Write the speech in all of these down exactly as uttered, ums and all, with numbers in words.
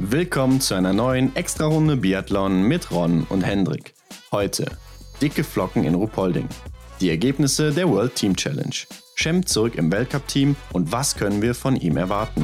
Willkommen zu einer neuen Extra-Runde Biathlon mit Ron und Hendrik. Heute dicke Flocken in Ruhpolding. Die Ergebnisse der World Team Challenge. Schemp zurück im Weltcup-Team und was können wir von ihm erwarten?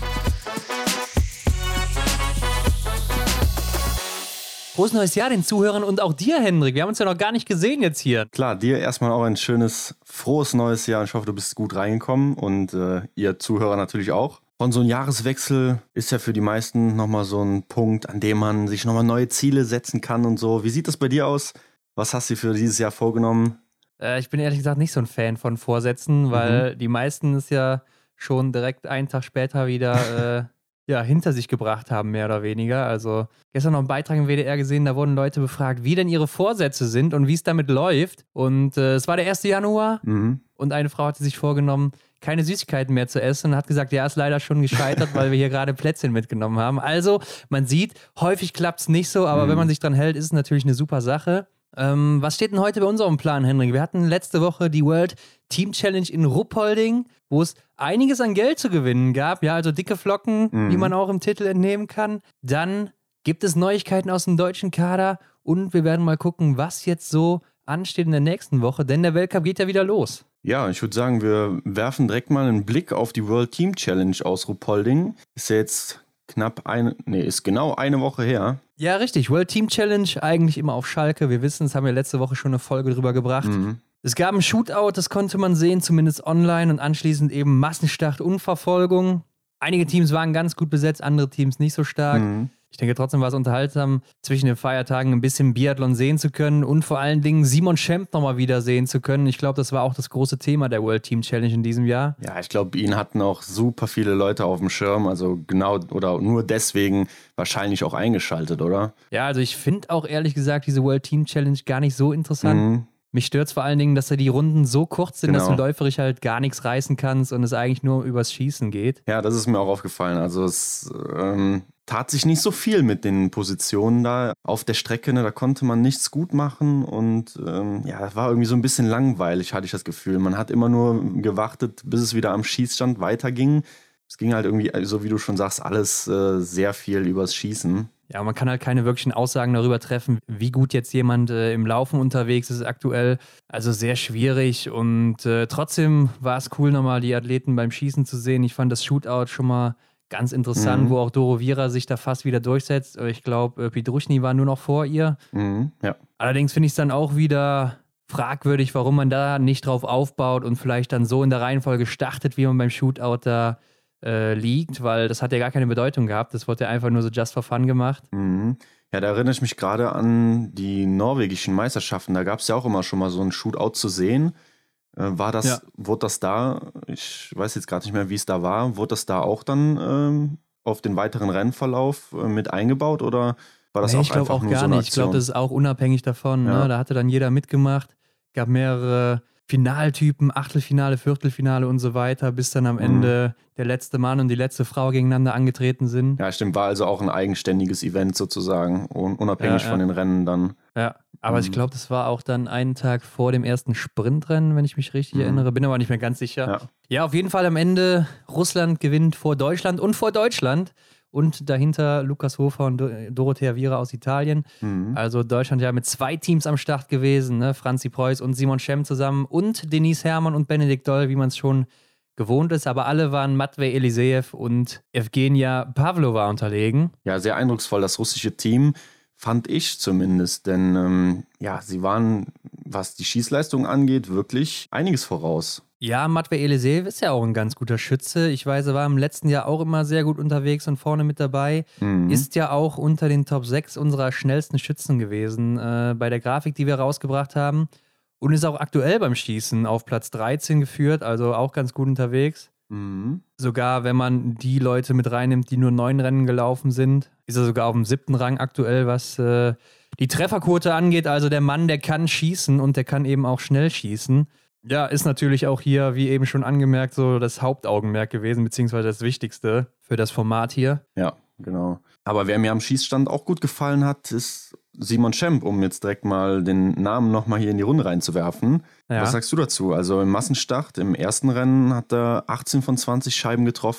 Frohes neues Jahr den Zuhörern und auch dir, Hendrik. Wir haben uns ja noch gar nicht gesehen jetzt hier. Klar, dir erstmal auch ein schönes, frohes neues Jahr. Ich hoffe, du bist gut reingekommen und äh, ihr Zuhörer natürlich auch. Und so ein Jahreswechsel ist ja für die meisten nochmal so ein Punkt, an dem man sich nochmal neue Ziele setzen kann und so. Wie sieht das bei dir aus? Was hast du für dieses Jahr vorgenommen? Äh, ich bin ehrlich gesagt nicht so ein Fan von Vorsätzen, weil mhm. die meisten es ja schon direkt einen Tag später wieder... äh, ja, hinter sich gebracht haben, mehr oder weniger. Also gestern noch einen Beitrag im W D R gesehen, da wurden Leute befragt, wie denn ihre Vorsätze sind und wie es damit läuft. Und äh, es war der erste Januar mhm. und eine Frau hatte sich vorgenommen, keine Süßigkeiten mehr zu essen und hat gesagt, ja, ist leider schon gescheitert, weil wir hier gerade Plätzchen mitgenommen haben. Also, man sieht, häufig klappt es nicht so, aber mhm. wenn man sich dran hält, ist es natürlich eine super Sache. Ähm, was steht denn heute bei unserem Plan, Hendrik? Wir hatten letzte Woche die World Team Challenge in Ruhpolding, wo es einiges an Geld zu gewinnen gab. Ja, also dicke Flocken, mhm. wie man auch im Titel entnehmen kann. Dann gibt es Neuigkeiten aus dem deutschen Kader und wir werden mal gucken, was jetzt so ansteht in der nächsten Woche, denn der Weltcup geht ja wieder los. Ja, ich würde sagen, wir werfen direkt mal einen Blick auf die World Team Challenge aus Ruhpolding. Ist ja jetzt knapp eine, nee, ist genau eine Woche her. Ja, richtig. World Team Challenge, eigentlich immer auf Schalke. Wir wissen, es haben wir letzte Woche schon eine Folge drüber gebracht. Mhm. Es gab ein Shootout, das konnte man sehen, zumindest online und anschließend eben Massenstart und Verfolgung. Einige Teams waren ganz gut besetzt, andere Teams nicht so stark. Mhm. Ich denke, trotzdem war es unterhaltsam, zwischen den Feiertagen ein bisschen Biathlon sehen zu können und vor allen Dingen Simon Schemp nochmal wieder sehen zu können. Ich glaube, das war auch das große Thema der World Team Challenge in diesem Jahr. Ja, ich glaube, ihn hatten auch super viele Leute auf dem Schirm, also genau oder nur deswegen wahrscheinlich auch eingeschaltet, oder? Ja, also ich finde auch ehrlich gesagt diese World Team Challenge gar nicht so interessant. Mhm. Mich stört es vor allen Dingen, dass ja die Runden so kurz sind, genau. dass du läuferisch halt gar nichts reißen kannst und es eigentlich nur übers Schießen geht. Ja, das ist mir auch aufgefallen. Also es ähm, tat sich nicht so viel mit den Positionen da auf der Strecke. Ne? Da konnte man nichts gut machen und ähm, ja, es war irgendwie so ein bisschen langweilig, hatte ich das Gefühl. Man hat immer nur gewartet, bis es wieder am Schießstand weiterging. Es ging halt irgendwie, so wie du schon sagst, alles äh, sehr viel übers Schießen. Ja, man kann halt keine wirklichen Aussagen darüber treffen, wie gut jetzt jemand äh, im Laufen unterwegs ist aktuell. Also sehr schwierig und äh, trotzdem war es cool, nochmal die Athleten beim Schießen zu sehen. Ich fand das Shootout schon mal ganz interessant, mhm. wo auch Doro Viera sich da fast wieder durchsetzt. Ich glaube, äh, Pietruschny war nur noch vor ihr. Mhm, ja. Allerdings finde ich es dann auch wieder fragwürdig, warum man da nicht drauf aufbaut und vielleicht dann so in der Reihenfolge startet, wie man beim Shootout da Äh, liegt, weil das hat ja gar keine Bedeutung gehabt. Das wurde ja einfach nur so just for fun gemacht. Mhm. Ja, da erinnere ich mich gerade an die norwegischen Meisterschaften. Da gab es ja auch immer schon mal so ein Shootout zu sehen. Äh, war das, ja. wurde das da, ich weiß jetzt gerade nicht mehr, wie es da war, wurde das da auch dann ähm, auf den weiteren Rennverlauf äh, mit eingebaut oder war das nee, auch ich glaube einfach auch nur gar so eine nicht. Ich glaube, Aktion? das ist auch unabhängig davon. Ja. Ne? Da hatte dann jeder mitgemacht. Gab mehrere Finaltypen, Achtelfinale, Viertelfinale und so weiter, bis dann am mhm. Ende der letzte Mann und die letzte Frau gegeneinander angetreten sind. Ja, stimmt, war also auch ein eigenständiges Event sozusagen, unabhängig ja, ja. von den Rennen dann. Ja, aber mhm. ich glaube, das war auch dann einen Tag vor dem ersten Sprintrennen, wenn ich mich richtig mhm. erinnere, bin aber nicht mehr ganz sicher. Ja. ja, auf jeden Fall am Ende, Russland gewinnt vor Deutschland und vor Deutschland. Und dahinter Lukas Hofer und Dorothea Viera aus Italien. Mhm. Also Deutschland ja mit zwei Teams am Start gewesen. Ne? Franzi Preuß und Simon Schemp zusammen und Denise Herrmann und Benedikt Doll, wie man es schon gewohnt ist. Aber alle waren Matvei Eliseev und Evgenia Pavlova unterlegen. Ja, sehr eindrucksvoll, das russische Team, fand ich zumindest. Denn ähm, ja, sie waren, was die Schießleistung angeht, wirklich einiges voraus. Ja, Matvei Eliseev ist ja auch ein ganz guter Schütze. Ich weiß, er war im letzten Jahr auch immer sehr gut unterwegs und vorne mit dabei. Mhm. Ist ja auch unter den Top sechs unserer schnellsten Schützen gewesen äh, bei der Grafik, die wir rausgebracht haben. Und ist auch aktuell beim Schießen auf Platz dreizehn geführt, also auch ganz gut unterwegs. Mhm. Sogar wenn man die Leute mit reinnimmt, die nur neun Rennen gelaufen sind, ist er sogar auf dem siebten Rang aktuell, was äh, die Trefferquote angeht. Also der Mann, der kann schießen und der kann eben auch schnell schießen. Ja, ist natürlich auch hier, wie eben schon angemerkt, so das Hauptaugenmerk gewesen, beziehungsweise das Wichtigste für das Format hier. Ja, genau. Aber wer mir am Schießstand auch gut gefallen hat, ist Simon Schemp, um jetzt direkt mal den Namen nochmal hier in die Runde reinzuwerfen. Ja. Was sagst du dazu? Also im Massenstart, im ersten Rennen hat er achtzehn von zwanzig Scheiben getroffen.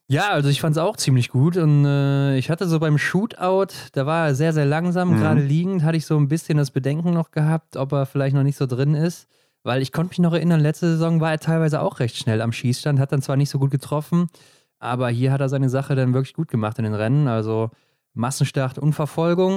Ja, also ich fand es auch ziemlich gut und äh, ich hatte so beim Shootout, da war er sehr, sehr langsam, Mhm. gerade liegend, hatte ich so ein bisschen das Bedenken noch gehabt, ob er vielleicht noch nicht so drin ist, weil ich konnte mich noch erinnern, letzte Saison war er teilweise auch recht schnell am Schießstand, hat dann zwar nicht so gut getroffen, aber hier hat er seine Sache dann wirklich gut gemacht in den Rennen, also Massenstart und Verfolgung.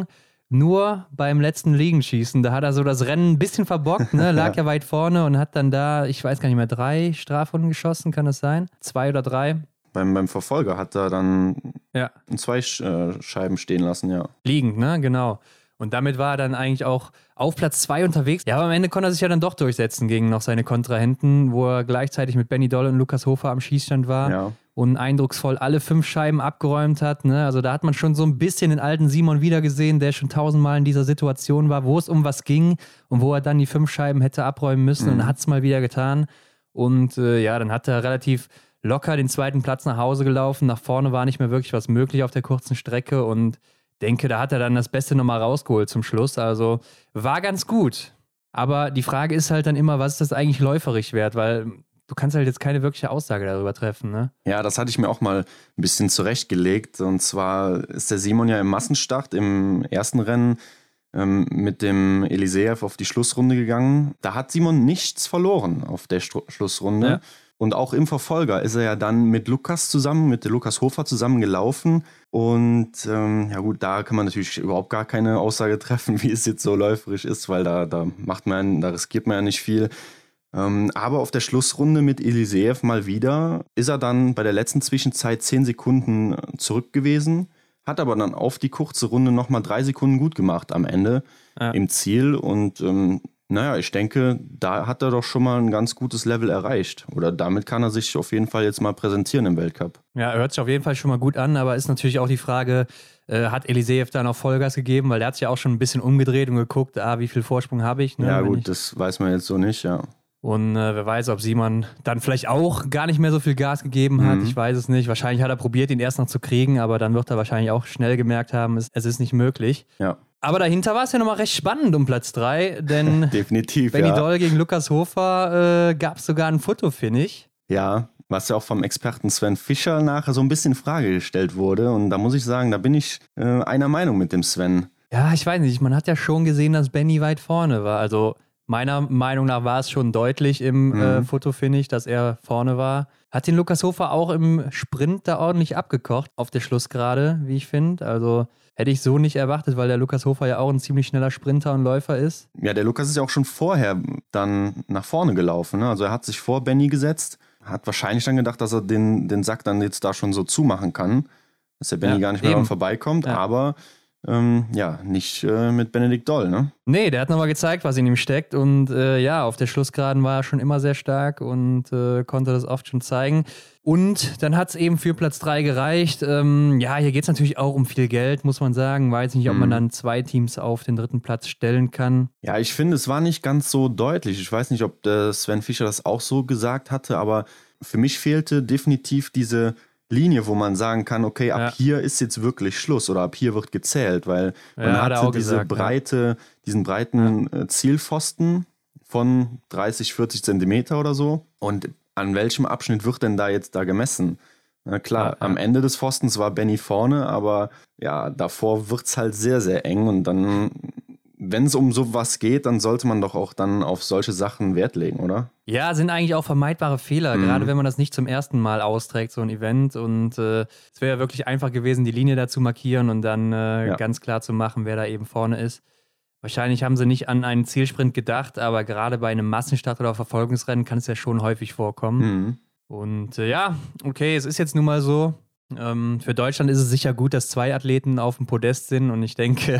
Nur beim letzten Liegenschießen, da hat er so das Rennen ein bisschen verbockt, ne? Lag ja. ja weit vorne und hat dann da, ich weiß gar nicht mehr, drei Strafrunden geschossen, kann das sein? Zwei oder drei? Beim, beim Verfolger hat er dann ja. zwei äh, Scheiben stehen lassen, ja. Liegend, ne? Genau. Und damit war er dann eigentlich auch auf Platz zwei unterwegs. Ja, aber am Ende konnte er sich ja dann doch durchsetzen gegen noch seine Kontrahenten, wo er gleichzeitig mit Benny Doll und Lukas Hofer am Schießstand war. Ja. Und eindrucksvoll alle fünf Scheiben abgeräumt hat. Ne? Also da hat man schon so ein bisschen den alten Simon wiedergesehen, der schon tausendmal in dieser Situation war, wo es um was ging und wo er dann die fünf Scheiben hätte abräumen müssen mhm. und hat es mal wieder getan. Und äh, ja, dann hat er relativ locker den zweiten Platz nach Hause gelaufen. Nach vorne war nicht mehr wirklich was möglich auf der kurzen Strecke und denke, da hat er dann das Beste nochmal rausgeholt zum Schluss. Also war ganz gut. Aber die Frage ist halt dann immer, was ist das eigentlich läuferisch wert? Weil du kannst halt jetzt keine wirkliche Aussage darüber treffen, ne? Ja, das hatte ich mir auch mal ein bisschen zurechtgelegt. Und zwar ist der Simon ja im Massenstart im ersten Rennen ähm, mit dem Eliseev auf die Schlussrunde gegangen. Da hat Simon nichts verloren auf der Stru- Schlussrunde. Ja. Und auch im Verfolger ist er ja dann mit Lukas zusammen, mit Lukas Hofer zusammen gelaufen. Und ähm, ja gut, da kann man natürlich überhaupt gar keine Aussage treffen, wie es jetzt so läuferisch ist, weil da, da macht man, da riskiert man ja nicht viel. Ähm, aber auf der Schlussrunde mit Eliseev mal wieder ist er dann bei der letzten Zwischenzeit zehn Sekunden zurück gewesen, hat aber dann auf die kurze Runde nochmal drei Sekunden gut gemacht am Ende ja. im Ziel. Und ähm, naja, ich denke, da hat er doch schon mal ein ganz gutes Level erreicht. Oder damit kann er sich auf jeden Fall jetzt mal präsentieren im Weltcup. Ja, hört sich auf jeden Fall schon mal gut an, aber ist natürlich auch die Frage, äh, hat Eliseev da noch Vollgas gegeben? Weil der hat sich ja auch schon ein bisschen umgedreht und geguckt, ah, wie viel Vorsprung habe ich? Ne, ja gut, ich... das weiß man jetzt so nicht, ja. Und äh, wer weiß, ob Simon dann vielleicht auch gar nicht mehr so viel Gas gegeben hat. Mhm. Ich weiß es nicht. Wahrscheinlich hat er probiert, ihn erst noch zu kriegen, aber dann wird er wahrscheinlich auch schnell gemerkt haben, es, es ist nicht möglich. Ja. Aber dahinter war es ja nochmal recht spannend um Platz drei, denn definitiv, Benny ja. Doll gegen Lukas Hofer äh, gab es sogar ein Fotofinish. Ja, was ja auch vom Experten Sven Fischer nachher so ein bisschen in Frage gestellt wurde. Und da muss ich sagen, da bin ich äh, einer Meinung mit dem Sven. Ja, ich weiß nicht. Man hat ja schon gesehen, dass Benny weit vorne war. Also meiner Meinung nach war es schon deutlich im mhm. äh, Fotofinish, dass er vorne war. Hat den Lukas Hofer auch im Sprint da ordentlich abgekocht auf der Schlussgerade, wie ich finde. Also hätte ich so nicht erwartet, weil der Lukas Hofer ja auch ein ziemlich schneller Sprinter und Läufer ist. Ja, der Lukas ist ja auch schon vorher dann nach vorne gelaufen. Ne? Also er hat sich vor Benny gesetzt, hat wahrscheinlich dann gedacht, dass er den, den Sack dann jetzt da schon so zumachen kann, dass der Benny ja, gar nicht mehr daran vorbeikommt, ja. aber ähm, ja, nicht äh, mit Benedikt Doll, ne? Nee, der hat nochmal gezeigt, was in ihm steckt und äh, ja, auf der Schlussgeraden war er schon immer sehr stark und äh, konnte das oft schon zeigen. Und dann hat es eben für Platz drei gereicht. Ähm, ja, hier geht es natürlich auch um viel Geld, muss man sagen. Weiß nicht, ob man dann zwei Teams auf den dritten Platz stellen kann. Ja, ich finde, es war nicht ganz so deutlich. Ich weiß nicht, ob der Sven Fischer das auch so gesagt hatte, aber für mich fehlte definitiv diese Linie, wo man sagen kann, okay, ab ja. hier ist jetzt wirklich Schluss oder ab hier wird gezählt, weil man ja, hatte diese gesagt, breite, ja. diesen breiten ja. Zielpfosten von dreißig, vierzig Zentimeter oder so. Und an welchem Abschnitt wird denn da jetzt da gemessen? Na klar, ja, ja. am Ende des Pfostens war Benny vorne, aber ja, davor wird es halt sehr, sehr eng. Und dann, wenn es um sowas geht, dann sollte man doch auch dann auf solche Sachen Wert legen, oder? Ja, sind eigentlich auch vermeidbare Fehler, mhm. gerade wenn man das nicht zum ersten Mal austrägt, so ein Event. Und äh, es wäre ja wirklich einfach gewesen, die Linie da zu markieren und dann äh, ja. ganz klar zu machen, wer da eben vorne ist. Wahrscheinlich haben sie nicht an einen Zielsprint gedacht, aber gerade bei einem Massenstart oder Verfolgungsrennen kann es ja schon häufig vorkommen. Mhm. Und äh, ja, okay, es ist jetzt nun mal so. Ähm, für Deutschland ist es sicher gut, dass zwei Athleten auf dem Podest sind und ich denke,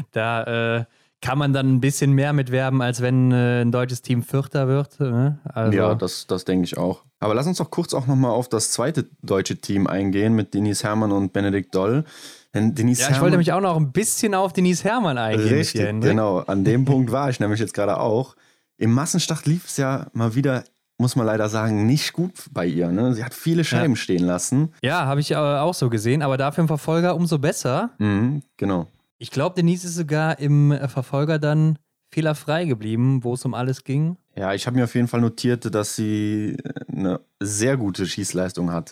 da äh, kann man dann ein bisschen mehr mitwerben, als wenn äh, ein deutsches Team Vierter wird. Ne? Also ja, das, das denke ich auch. Aber lass uns doch kurz auch nochmal auf das zweite deutsche Team eingehen mit Denise Herrmann und Benedikt Doll. Denn Denise ja, ich Herrmann, wollte mich auch noch ein bisschen auf Denise Herrmann eingehen. Richtig, hier, genau. An dem Punkt war ich nämlich jetzt gerade auch. Im Massenstart lief es ja mal wieder, muss man leider sagen, nicht gut bei ihr. Ne? Sie hat viele Scheiben ja. stehen lassen. Ja, habe ich äh, auch so gesehen, aber dafür im Verfolger umso besser. Mhm, genau. Ich glaube, Denise ist sogar im äh, Verfolger dann fehlerfrei geblieben, wo es um alles ging. Ja, ich habe mir auf jeden Fall notiert, dass sie eine sehr gute Schießleistung hatte.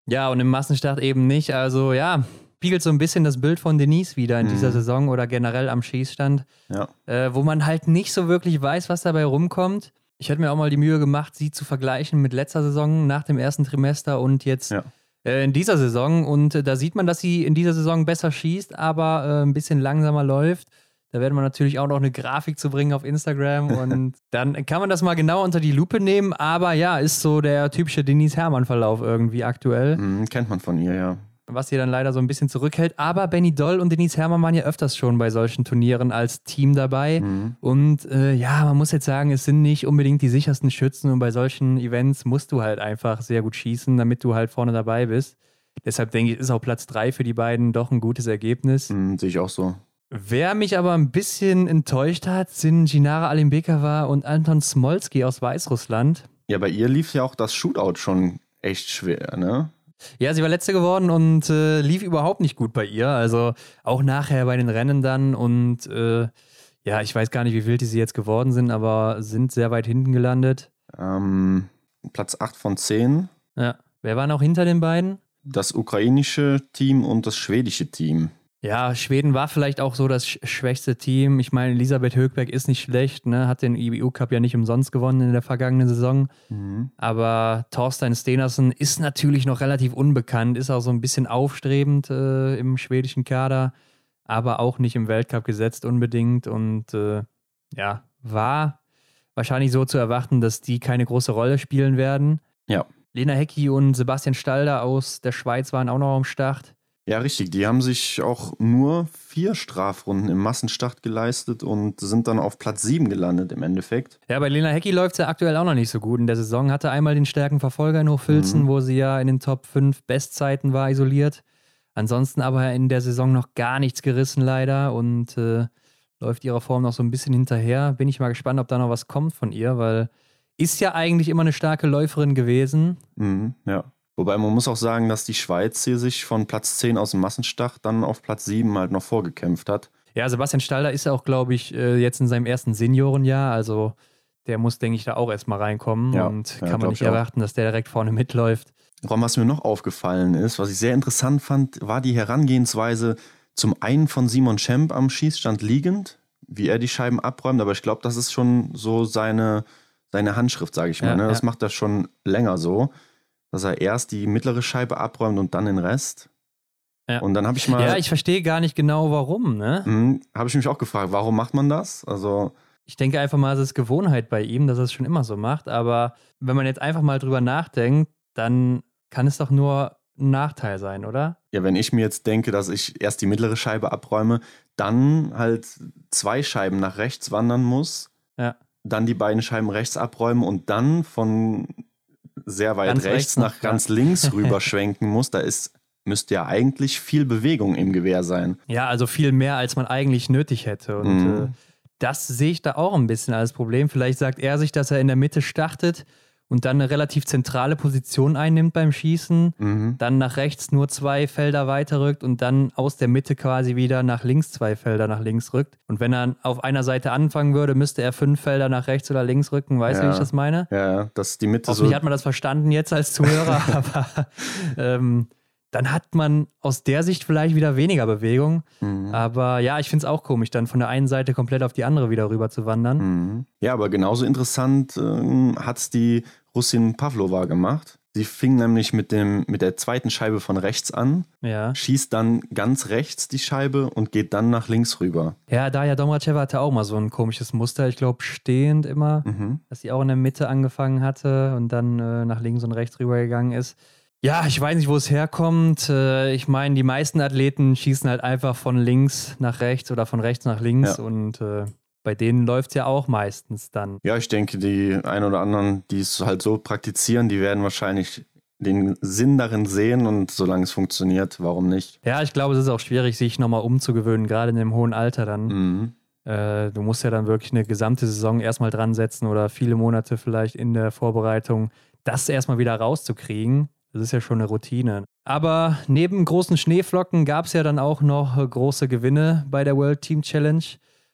Ja, und im Massenstart eben nicht. Also ja, spiegelt so ein bisschen das Bild von Denise wieder in mhm. dieser Saison oder generell am Schießstand, ja. äh, wo man halt nicht so wirklich weiß, was dabei rumkommt. Ich hätte mir auch mal die Mühe gemacht, sie zu vergleichen mit letzter Saison nach dem ersten Trimester und jetzt ja. äh, in dieser Saison. Und äh, da sieht man, dass sie in dieser Saison besser schießt, aber äh, ein bisschen langsamer läuft. Da werden wir natürlich auch noch eine Grafik zu bringen auf Instagram und dann kann man das mal genau unter die Lupe nehmen. Aber ja, ist so der typische Denise Herrmann-Verlauf irgendwie aktuell. Mhm, kennt man von ihr, ja. Was sie dann leider so ein bisschen zurückhält. Aber Benny Doll und Denise Herrmann waren ja öfters schon bei solchen Turnieren als Team dabei. Mhm. Und äh, ja, man muss jetzt sagen, es sind nicht unbedingt die sichersten Schützen und bei solchen Events musst du halt einfach sehr gut schießen, damit du halt vorne dabei bist. Deshalb denke ich, ist auch Platz drei für die beiden doch ein gutes Ergebnis. Mhm, sehe ich auch so. Wer mich aber ein bisschen enttäuscht hat, sind Ginara Alimbekova und Anton Smolski aus Weißrussland. Ja, bei ihr lief ja auch das Shootout schon echt schwer, ne? Ja, sie war Letzte geworden und äh, lief überhaupt nicht gut bei ihr. Also auch nachher bei den Rennen dann und äh, ja, ich weiß gar nicht, wie wild die sie jetzt geworden sind, aber sind sehr weit hinten gelandet. Ähm, Platz acht von zehn. Ja, wer war noch hinter den beiden? Das ukrainische Team und das schwedische Team. Ja, Schweden war vielleicht auch so das schwächste Team. Ich meine, Elisabeth Högberg ist nicht schlecht, ne? Hat den I B U-Cup ja nicht umsonst gewonnen in der vergangenen Saison. Mhm. Aber Thorstein Stenersen ist natürlich noch relativ unbekannt, ist auch so ein bisschen aufstrebend äh, im schwedischen Kader, aber auch nicht im Weltcup gesetzt unbedingt. Und äh, ja, war wahrscheinlich so zu erwarten, dass die keine große Rolle spielen werden. Ja. Lena Hecki und Sebastian Stalder aus der Schweiz waren auch noch am Start. Ja, richtig. Die haben sich auch nur vier Strafrunden im Massenstart geleistet und sind dann auf Platz sieben gelandet im Endeffekt. Ja, bei Lena Hecki läuft es ja aktuell auch noch nicht so gut. In der Saison hatte einmal den Stärkenverfolger in Hochfilzen, mhm. wo sie ja in den Top fünf Bestzeiten war isoliert. Ansonsten aber in der Saison noch gar nichts gerissen leider und äh, läuft ihrer Form noch so ein bisschen hinterher. Bin ich mal gespannt, ob da noch was kommt von ihr, weil ist ja eigentlich immer eine starke Läuferin gewesen. Mhm, ja. Wobei man muss auch sagen, dass die Schweiz hier sich von Platz zehn aus dem Massenstart dann auf Platz sieben halt noch vorgekämpft hat. Ja, Sebastian Stalder ist ja auch, glaube ich, jetzt in seinem ersten Seniorenjahr. Also der muss, denke ich, da auch erstmal reinkommen. Ja, und kann ja, man nicht erwarten, dass der direkt vorne mitläuft. Ron, was mir noch aufgefallen ist, was ich sehr interessant fand, war die Herangehensweise zum einen von Simon Schemp am Schießstand liegend, wie er die Scheiben abräumt. Aber ich glaube, das ist schon so seine, seine Handschrift, sage ich mal. Ja, ne? Das ja. macht er schon länger so. Dass er erst die mittlere Scheibe abräumt und dann den Rest. Ja. Und dann habe ich mal... Ja, ich verstehe gar nicht genau, warum, ne? Mhm, habe ich mich auch gefragt, warum macht man das? Also... Ich denke einfach mal, es ist Gewohnheit bei ihm, dass er es schon immer so macht. Aber wenn man jetzt einfach mal drüber nachdenkt, dann kann es doch nur ein Nachteil sein, oder? Ja, wenn ich mir jetzt denke, dass ich erst die mittlere Scheibe abräume, dann halt zwei Scheiben nach rechts wandern muss, ja. dann die beiden Scheiben rechts abräumen und dann von... sehr weit ganz rechts, rechts nach noch, ganz ja. links rüber schwenken muss, da ist, müsste ja eigentlich viel Bewegung im Gewehr sein. Ja, also viel mehr, als man eigentlich nötig hätte. Und Mhm. äh, das sehe ich da auch ein bisschen als Problem. Vielleicht sagt er sich, dass er in der Mitte startet und dann eine relativ zentrale Position einnimmt beim Schießen, Mhm. dann nach rechts nur zwei Felder weiterrückt und dann aus der Mitte quasi wieder nach links zwei Felder nach links rückt. Und wenn er auf einer Seite anfangen würde, müsste er fünf Felder nach rechts oder links rücken. Weißt du, Ja. wie ich das meine? Ja, dass die Mitte so... Hoffentlich hat man das verstanden jetzt als Zuhörer, aber ähm, dann hat man aus der Sicht vielleicht wieder weniger Bewegung. Mhm. Aber ja, ich finde es auch komisch, dann von der einen Seite komplett auf die andere wieder rüber zu wandern. Mhm. Ja, aber genauso interessant ähm, hat es die Russin Pavlova gemacht. Sie fing nämlich mit, dem, mit der zweiten Scheibe von rechts an, Ja. schießt dann ganz rechts die Scheibe und geht dann nach links rüber. Ja, Daria Domracheva hatte auch mal so ein komisches Muster, ich glaube stehend immer, Mhm. dass sie auch in der Mitte angefangen hatte und dann äh, nach links und rechts rübergegangen ist. Ja, ich weiß nicht, wo es herkommt. Äh, ich meine, die meisten Athleten schießen halt einfach von links nach rechts oder von rechts nach links Ja. und äh, bei denen läuft es ja auch meistens dann. Ja, ich denke, die ein oder anderen, die es halt so praktizieren, die werden wahrscheinlich den Sinn darin sehen und solange es funktioniert, warum nicht? Ja, ich glaube, es ist auch schwierig, sich nochmal umzugewöhnen, gerade in dem hohen Alter dann. Mhm. Äh, du musst ja dann wirklich eine gesamte Saison erstmal dran setzen oder viele Monate vielleicht in der Vorbereitung, das erstmal wieder rauszukriegen. Das ist ja schon eine Routine. Aber neben großen Schneeflocken gab es ja dann auch noch große Gewinne bei der World Team Challenge.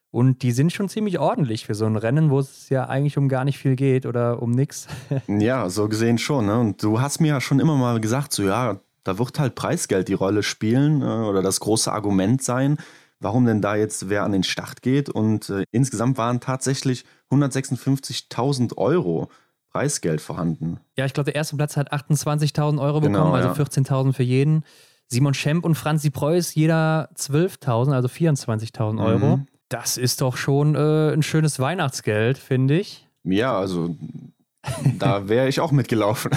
Und die sind schon ziemlich ordentlich für so ein Rennen, wo es ja eigentlich um gar nicht viel geht oder um nichts. Ja, so gesehen schon. Ne? Und du hast mir ja schon immer mal gesagt, so ja, da wird halt Preisgeld die Rolle spielen äh, oder das große Argument sein, warum denn da jetzt wer an den Start geht. Und äh, insgesamt waren tatsächlich hundertsechsundfünfzigtausend Euro Preisgeld vorhanden. Ja, ich glaube, der erste Platz hat achtundzwanzigtausend Euro bekommen, Genau, also ja. vierzehntausend für jeden. Simon Schemp und Franzi Preuß, jeder zwölftausend, also vierundzwanzigtausend Euro. Mhm. Das ist doch schon äh, ein schönes Weihnachtsgeld, finde ich. Ja, also da wäre ich auch mitgelaufen.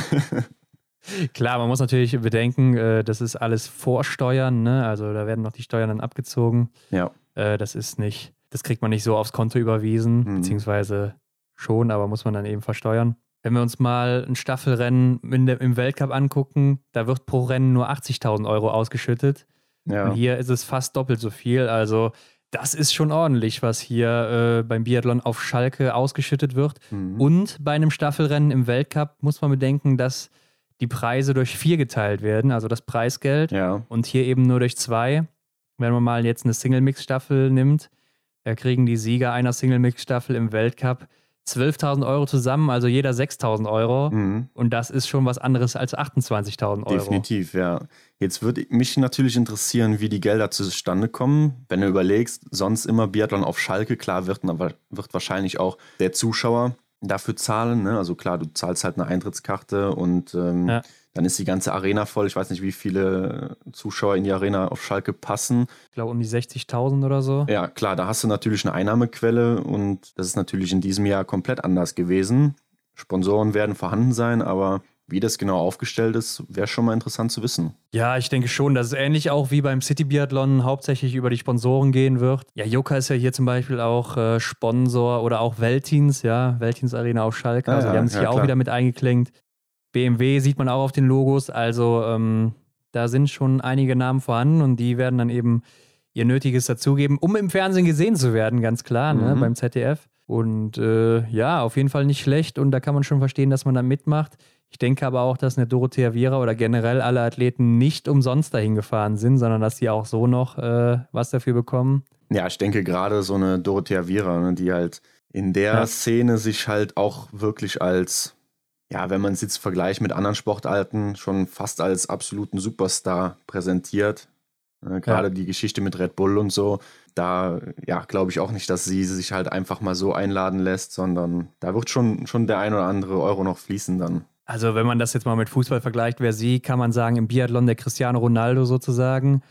Klar, man muss natürlich bedenken, äh, das ist alles Vorsteuern, ne? Also da werden noch die Steuern dann abgezogen. Ja. Äh, das ist nicht, das kriegt man nicht so aufs Konto überwiesen, Mhm. beziehungsweise schon, aber muss man dann eben versteuern. Wenn wir uns mal ein Staffelrennen in der, im Weltcup angucken, da wird pro Rennen nur achtzigtausend Euro ausgeschüttet. Ja. Und hier ist es fast doppelt so viel. Also das ist schon ordentlich, was hier äh, beim Biathlon auf Schalke ausgeschüttet wird. Mhm. Und bei einem Staffelrennen im Weltcup muss man bedenken, dass die Preise durch vier geteilt werden, also das Preisgeld. Ja. Und hier eben nur durch zwei. Wenn man mal jetzt eine Single-Mix-Staffel nimmt, da kriegen die Sieger einer Single-Mix-Staffel im Weltcup zwölftausend Euro zusammen, also jeder sechstausend Euro. Mhm. Und das ist schon was anderes als achtundzwanzigtausend Euro. Definitiv, ja. Jetzt würde mich natürlich interessieren, wie die Gelder zustande kommen. Wenn du überlegst, sonst immer Biathlon auf Schalke, klar wird, wird wahrscheinlich auch der Zuschauer dafür zahlen. Ne? Also klar, du zahlst halt eine Eintrittskarte und ähm, Ja. dann ist die ganze Arena voll. Ich weiß nicht, wie viele Zuschauer in die Arena auf Schalke passen. Ich glaube um die sechzigtausend oder so. Ja, klar, da hast du natürlich eine Einnahmequelle und das ist natürlich in diesem Jahr komplett anders gewesen. Sponsoren werden vorhanden sein, aber wie das genau aufgestellt ist, wäre schon mal interessant zu wissen. Ja, ich denke schon, dass es ähnlich auch wie beim City-Biathlon hauptsächlich über die Sponsoren gehen wird. Ja, Jokka ist ja hier zum Beispiel auch äh, Sponsor oder auch Veltins, ja, Veltins Arena auf Schalke. Ja, Also die ja, haben sich ja, hier auch klar. wieder mit eingeklinkt. B M W sieht man auch auf den Logos, also ähm, da sind schon einige Namen vorhanden und die werden dann eben ihr Nötiges dazugeben, um im Fernsehen gesehen zu werden, ganz klar, ne, Mhm. beim Z D F. Und äh, ja, auf jeden Fall nicht schlecht und da kann man schon verstehen, dass man da mitmacht. Ich denke aber auch, dass eine Dorothea Viera oder generell alle Athleten nicht umsonst dahin gefahren sind, sondern dass sie auch so noch äh, was dafür bekommen. Ja, ich denke gerade so eine Dorothea Viera, ne, die halt in der Ja. Szene sich halt auch wirklich als, ja, wenn man es jetzt vergleicht mit anderen Sportarten, schon fast als absoluten Superstar präsentiert. Äh, gerade Ja. die Geschichte mit Red Bull und so, da ja, glaube ich auch nicht, dass sie sich halt einfach mal so einladen lässt, sondern da wird schon, schon der ein oder andere Euro noch fließen dann. Also wenn man das jetzt mal mit Fußball vergleicht, wer sie, kann man sagen, im Biathlon der Cristiano Ronaldo sozusagen.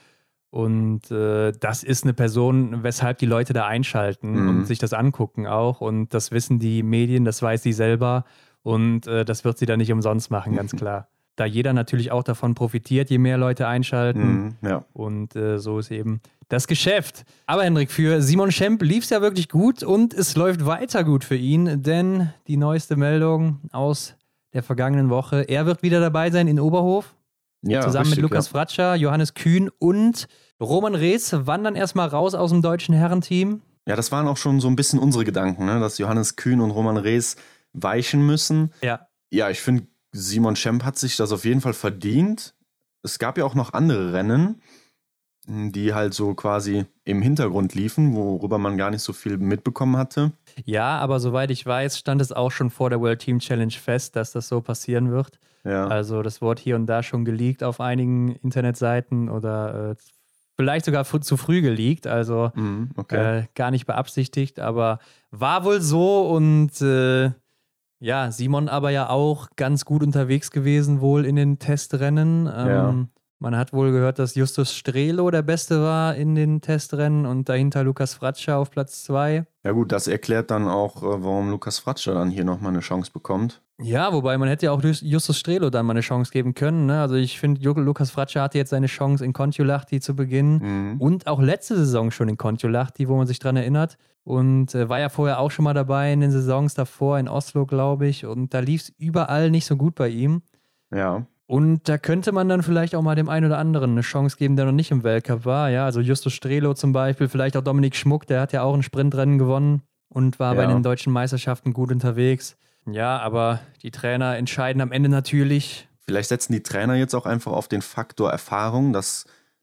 Und äh, das ist eine Person, weshalb die Leute da einschalten Mhm. und sich das angucken auch. Und das wissen die Medien, das weiß sie selber. Und äh, das wird sie dann nicht umsonst machen, ganz klar. Da jeder natürlich auch davon profitiert, je mehr Leute einschalten. Mhm, ja. Und äh, so ist eben das Geschäft. Aber Hendrik, für Simon Schemp lief es ja wirklich gut und es läuft weiter gut für ihn, denn die neueste Meldung aus der vergangenen Woche, er wird wieder dabei sein in Oberhof, Ja, zusammen richtig, mit Lukas ja. Fratscher, Johannes Kühn und Roman Rees wandern erstmal raus aus dem deutschen Herrenteam. Ja, das waren auch schon so ein bisschen unsere Gedanken, ne? Dass Johannes Kühn und Roman Rees weichen müssen. Ja, Ja, ich finde, Simon Schemp hat sich das auf jeden Fall verdient. Es gab ja auch noch andere Rennen, die halt so quasi im Hintergrund liefen, worüber man gar nicht so viel mitbekommen hatte. ja, aber soweit ich weiß, stand es auch schon vor der World Team Challenge fest, dass das so passieren wird. Ja, Also das wurde hier und da schon geleakt auf einigen Internetseiten oder äh, vielleicht sogar fu- zu früh geleakt, also mhm, okay. äh, gar nicht beabsichtigt, aber war wohl so und äh, ja, Simon aber ja auch ganz gut unterwegs gewesen wohl in den Testrennen. Ähm, Ja. Man hat wohl gehört, dass Justus Strelo der Beste war in den Testrennen und dahinter Lukas Fratscher auf Platz zwei. Ja gut, das erklärt dann auch, äh, warum Lukas Fratscher dann hier nochmal eine Chance bekommt. Ja, wobei man hätte ja auch Jus- Justus Strelo dann mal eine Chance geben können. Ne? Also ich finde, Ju- Lukas Fratscher hatte jetzt seine Chance in Kontiolahti zu Beginn Mhm. und auch letzte Saison schon in Kontiolahti, wo man sich dran erinnert. Und äh, war ja vorher auch schon mal dabei in den Saisons davor in Oslo, glaube ich. Und da lief es überall nicht so gut bei ihm. Ja, Und da könnte man dann vielleicht auch mal dem einen oder anderen eine Chance geben, der noch nicht im Weltcup war. Ja, also Justus Strelo zum Beispiel, vielleicht auch Dominik Schmuck, der hat ja auch ein Sprintrennen gewonnen und war bei Ja. den deutschen Meisterschaften gut unterwegs. Ja, aber die Trainer entscheiden am Ende natürlich. vielleicht setzen die Trainer jetzt auch einfach auf den Faktor Erfahrung, dass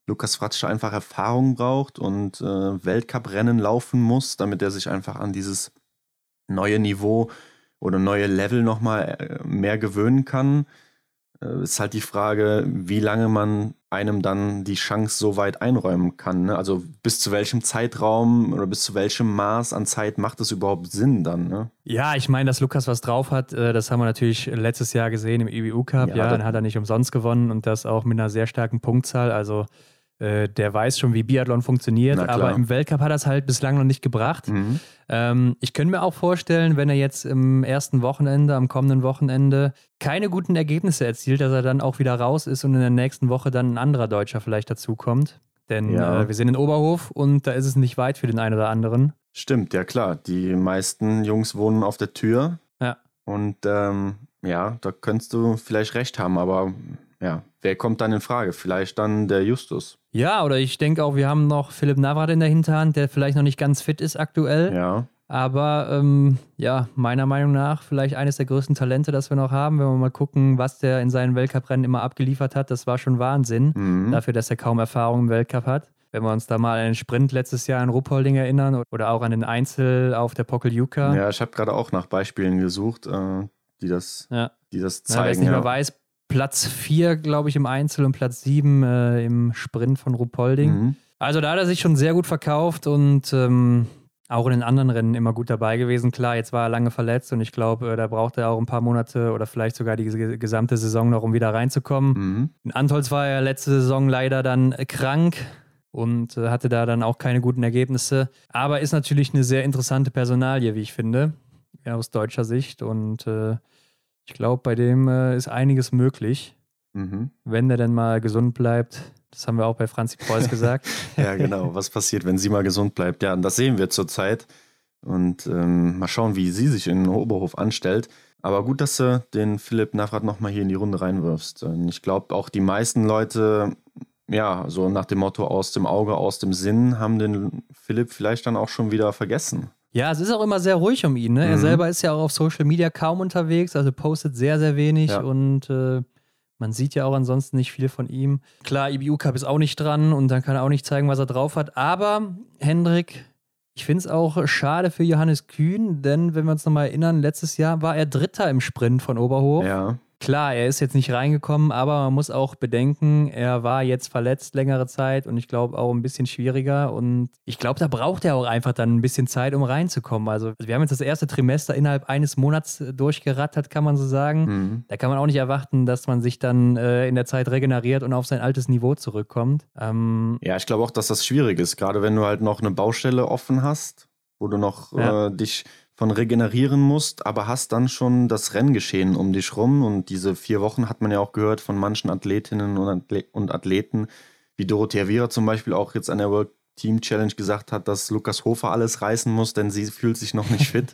Lukas Fratscher einfach Erfahrung braucht und äh, Weltcuprennen laufen muss, damit er sich einfach an dieses neue Niveau oder neue Level nochmal mehr gewöhnen kann. Äh, ist halt die Frage, wie lange man einem dann die Chance so weit einräumen kann. Ne? Also bis zu welchem Zeitraum oder bis zu welchem Maß an Zeit macht es überhaupt Sinn dann? Ne? Ja, ich meine, dass Lukas was drauf hat, das haben wir natürlich letztes Jahr gesehen im I B U Cup. Ja, ja, dann hat er nicht umsonst gewonnen und das auch mit einer sehr starken Punktzahl. Also äh, der weiß schon, wie Biathlon funktioniert, aber im Weltcup hat er es halt bislang noch nicht gebracht. Mhm. Ähm, ich könnte mir auch vorstellen, wenn er jetzt im ersten Wochenende, am kommenden Wochenende, keine guten Ergebnisse erzielt, dass er dann auch wieder raus ist und in der nächsten Woche dann ein anderer Deutscher vielleicht dazukommt. Denn ja. äh, wir sind in Oberhof und da ist es nicht weit für den einen oder anderen. Stimmt, ja klar. Die meisten Jungs wohnen auf der Tür. Ja. Und ähm, ja, da könntest du vielleicht recht haben, aber ja, wer kommt dann in Frage? Vielleicht dann der Justus. Ja, oder ich denke auch, wir haben noch Philipp Navrat in der Hinterhand, der vielleicht noch nicht ganz fit ist aktuell. Ja. Aber ähm, ja, meiner Meinung nach vielleicht eines der größten Talente, das wir noch haben. Wenn wir mal gucken, was der in seinen Weltcuprennen immer abgeliefert hat, das war schon Wahnsinn. Mhm. Dafür, dass er kaum Erfahrung im Weltcup hat. Wenn wir uns da mal an den Sprint letztes Jahr in Ruppolding erinnern oder auch an den Einzel auf der Pokljuka. Ja, ich habe gerade auch nach Beispielen gesucht, äh, die, das, ja. die das zeigen. Ja, wer es nicht ja. mehr weiß, Platz vier, glaube ich, im Einzel und Platz sieben äh, im Sprint von Ruppolding. Mhm. Also da hat er sich schon sehr gut verkauft und ähm, auch in den anderen Rennen immer gut dabei gewesen. Klar, jetzt war er lange verletzt und ich glaube, äh, da braucht er auch ein paar Monate oder vielleicht sogar die g- gesamte Saison noch, um wieder reinzukommen. Mhm. In Antholz war er letzte Saison leider dann äh, krank und äh, hatte da dann auch keine guten Ergebnisse. Aber ist natürlich eine sehr interessante Personalie, wie ich finde, ja, aus deutscher Sicht. Und äh, ich glaube, bei dem äh, ist einiges möglich, mhm. wenn der denn mal gesund bleibt. Das haben wir auch bei Franzi Preuß gesagt. Ja, genau. Was passiert, wenn sie mal gesund bleibt? Ja, und das sehen wir zurzeit. Und ähm, mal schauen, wie sie sich in Oberhof anstellt. Aber gut, dass du den Philipp Navrat nochmal hier in die Runde reinwirfst. Und ich glaube, auch die meisten Leute, ja, so nach dem Motto aus dem Auge, aus dem Sinn, haben den Philipp vielleicht dann auch schon wieder vergessen. Ja, es ist auch immer sehr ruhig um ihn. Ne? Mhm. Er selber ist ja auch auf Social Media kaum unterwegs, also postet sehr, sehr wenig ja. und äh, man sieht ja auch ansonsten nicht viel von ihm. Klar, I B U Cup ist auch nicht dran und dann kann er auch nicht zeigen, was er drauf hat. Aber, Hendrik, ich finde es auch schade für Johannes Kühn, denn wenn wir uns nochmal erinnern, letztes Jahr war er Dritter im Sprint von Oberhof. Ja. Klar, er ist jetzt nicht reingekommen, aber man muss auch bedenken, er war jetzt verletzt längere Zeit und ich glaube auch ein bisschen schwieriger und ich glaube, da braucht er auch einfach dann ein bisschen Zeit, um reinzukommen. Also wir haben jetzt das erste Trimester innerhalb eines Monats durchgerattert, kann man so sagen. Mhm. Da kann man auch nicht erwarten, dass man sich dann äh, in der Zeit regeneriert und auf sein altes Niveau zurückkommt. Ähm, ja, ich glaube auch, dass das schwierig ist, gerade wenn du halt noch eine Baustelle offen hast, wo du noch ja. äh, dich von regenerieren musst, aber hast dann schon das Renngeschehen um dich rum und diese vier Wochen hat man ja auch gehört von manchen Athletinnen und Athleten, wie Dorothea Viera zum Beispiel auch jetzt an der World Team Challenge gesagt hat, dass Lukas Hofer alles reißen muss, denn sie fühlt sich noch nicht fit.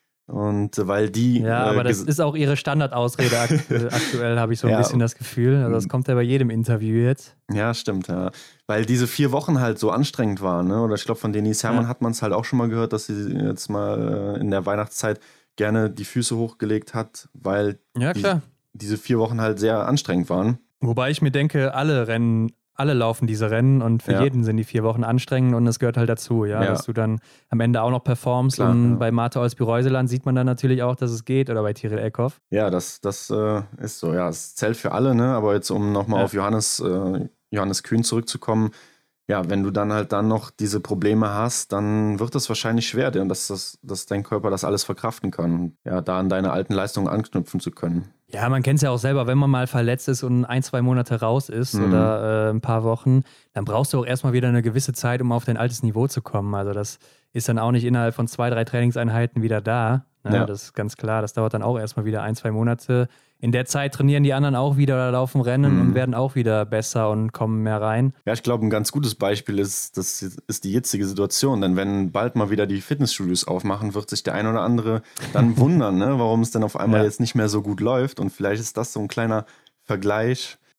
Und weil die... Ja, aber äh, das ist auch ihre Standardausrede aktuell, aktuell habe ich so ein ja, bisschen das Gefühl. Also das kommt ja bei jedem Interview jetzt. Ja, stimmt, ja. Weil diese vier Wochen halt so anstrengend waren, ne? Oder ich glaube, von Denise Herrmann ja. hat man es halt auch schon mal gehört, dass sie jetzt mal äh, in der Weihnachtszeit gerne die Füße hochgelegt hat, weil ja, klar. Die, diese vier Wochen halt sehr anstrengend waren. Wobei ich mir denke, alle Rennen... Alle laufen diese Rennen und für ja. jeden sind die vier Wochen anstrengend und es gehört halt dazu, ja, ja. dass du dann am Ende auch noch performst. Klar, und ja. bei Martha Olsby-Reuseland sieht man dann natürlich auch, dass es geht, oder bei Tiril Eckhoff. Ja, das, das äh, ist so, ja, es zählt für alle, ne? Aber jetzt um nochmal ja. auf Johannes, äh, Johannes Kühn zurückzukommen, ja, wenn du dann halt dann noch diese Probleme hast, dann wird es wahrscheinlich schwer, dass, das, dass dein Körper das alles verkraften kann, ja, da an deine alten Leistungen anknüpfen zu können. Ja, man kennt es ja auch selber, wenn man mal verletzt ist und ein, zwei Monate raus ist mhm. oder äh, ein paar Wochen, dann brauchst du auch erstmal wieder eine gewisse Zeit, um auf dein altes Niveau zu kommen. Also das ist dann auch nicht innerhalb von zwei, drei Trainingseinheiten wieder da. Ne? Ja. Das ist ganz klar, das dauert dann auch erstmal wieder ein, zwei Monate. In der Zeit trainieren die anderen auch wieder oder laufen Rennen mhm. und werden auch wieder besser und kommen mehr rein. Ja, ich glaube, ein ganz gutes Beispiel ist, das ist die jetzige Situation. Denn wenn bald mal wieder die Fitnessstudios aufmachen, wird sich der ein oder andere dann wundern, ne, warum es dann auf einmal ja. jetzt nicht mehr so gut läuft. Und vielleicht ist das so ein kleiner Vergleich,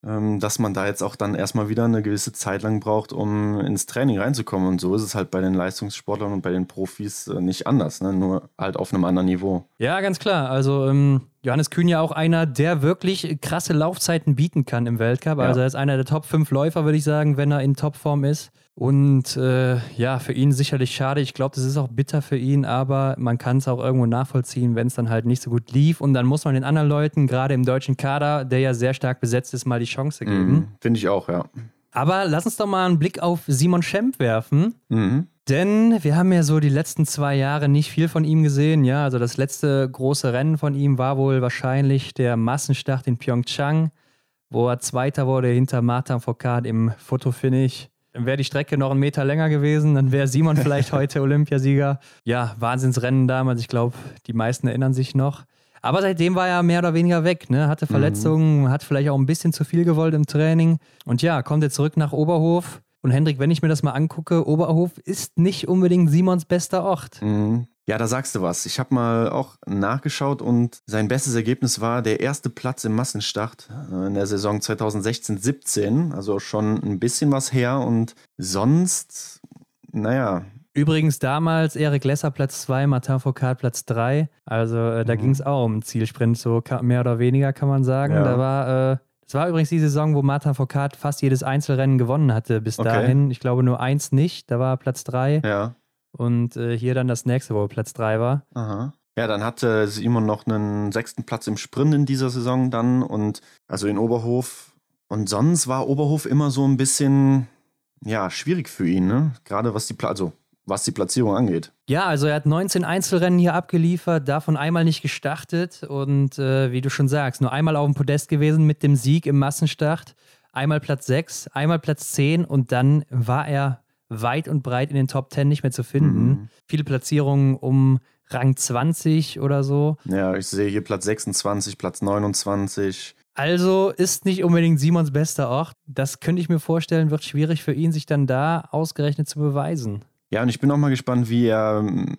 ähm, dass man da jetzt auch dann erstmal wieder eine gewisse Zeit lang braucht, um ins Training reinzukommen. Und so ist es halt bei den Leistungssportlern und bei den Profis äh, nicht anders, ne? Nur halt auf einem anderen Niveau. Ja, ganz klar. Also ähm, Johannes Kühn ja auch einer, der wirklich krasse Laufzeiten bieten kann im Weltcup. Ja. Also er ist einer der Top fünf Läufer, würde ich sagen, wenn er in Topform ist. Und äh, ja, für ihn sicherlich schade. Ich glaube, das ist auch bitter für ihn, aber man kann es auch irgendwo nachvollziehen, wenn es dann halt nicht so gut lief. Und dann muss man den anderen Leuten, gerade im deutschen Kader, der ja sehr stark besetzt ist, mal die Chance geben. Mhm, finde ich auch, ja. Aber lass uns doch mal einen Blick auf Simon Schemp werfen. Mhm. Denn wir haben ja so die letzten zwei Jahre nicht viel von ihm gesehen. Ja, also das letzte große Rennen von ihm war wohl wahrscheinlich der Massenstart in Pyeongchang, wo er Zweiter wurde hinter Martin Fourcade im Fotofinish. Wäre die Strecke noch einen Meter länger gewesen, dann wäre Simon vielleicht heute Olympiasieger. Ja, Wahnsinnsrennen damals. Ich glaube, die meisten erinnern sich noch. Aber seitdem war er mehr oder weniger weg, ne? Hatte Verletzungen, mhm. hat vielleicht auch ein bisschen zu viel gewollt im Training. Und ja, kommt jetzt zurück nach Oberhof. Und Hendrik, wenn ich mir das mal angucke, Oberhof ist nicht unbedingt Simons bester Ort. Mhm. Ja, da sagst du was. Ich habe mal auch nachgeschaut und sein bestes Ergebnis war der erste Platz im Massenstart in der Saison zwanzig sechzehn siebzehn. Also schon ein bisschen was her und sonst, naja. Übrigens damals Eric Lesser Platz zwei, Martin Fourcade Platz drei. Also äh, da mhm. ging es auch um einen Zielsprint, so mehr oder weniger kann man sagen. Ja. Da war, äh, das war übrigens die Saison, wo Martin Fourcade fast jedes Einzelrennen gewonnen hatte bis okay. dahin. Ich glaube nur eins nicht, da war Platz drei. Ja. Und äh, hier dann das nächste, wo Platz drei war. Aha. Ja, dann hatte Simon noch einen sechsten Platz im Sprint in dieser Saison dann und also in Oberhof. Und sonst war Oberhof immer so ein bisschen, ja, schwierig für ihn, ne? Gerade was die, Pla- also, was die Platzierung angeht. Ja, also er hat neunzehn Einzelrennen hier abgeliefert, davon einmal nicht gestartet und äh, wie du schon sagst, nur einmal auf dem Podest gewesen mit dem Sieg im Massenstart. Einmal Platz sechs, einmal Platz zehn und dann war er weit und breit in den Top zehn nicht mehr zu finden. Mhm. Viele Platzierungen um Rang zwanzig oder so. Ja, ich sehe hier Platz sechsundzwanzig, Platz neunundzwanzig. Also ist nicht unbedingt Simons bester Ort. Das könnte ich mir vorstellen, wird schwierig für ihn, sich dann da ausgerechnet zu beweisen. Ja, und ich bin auch mal gespannt, wie er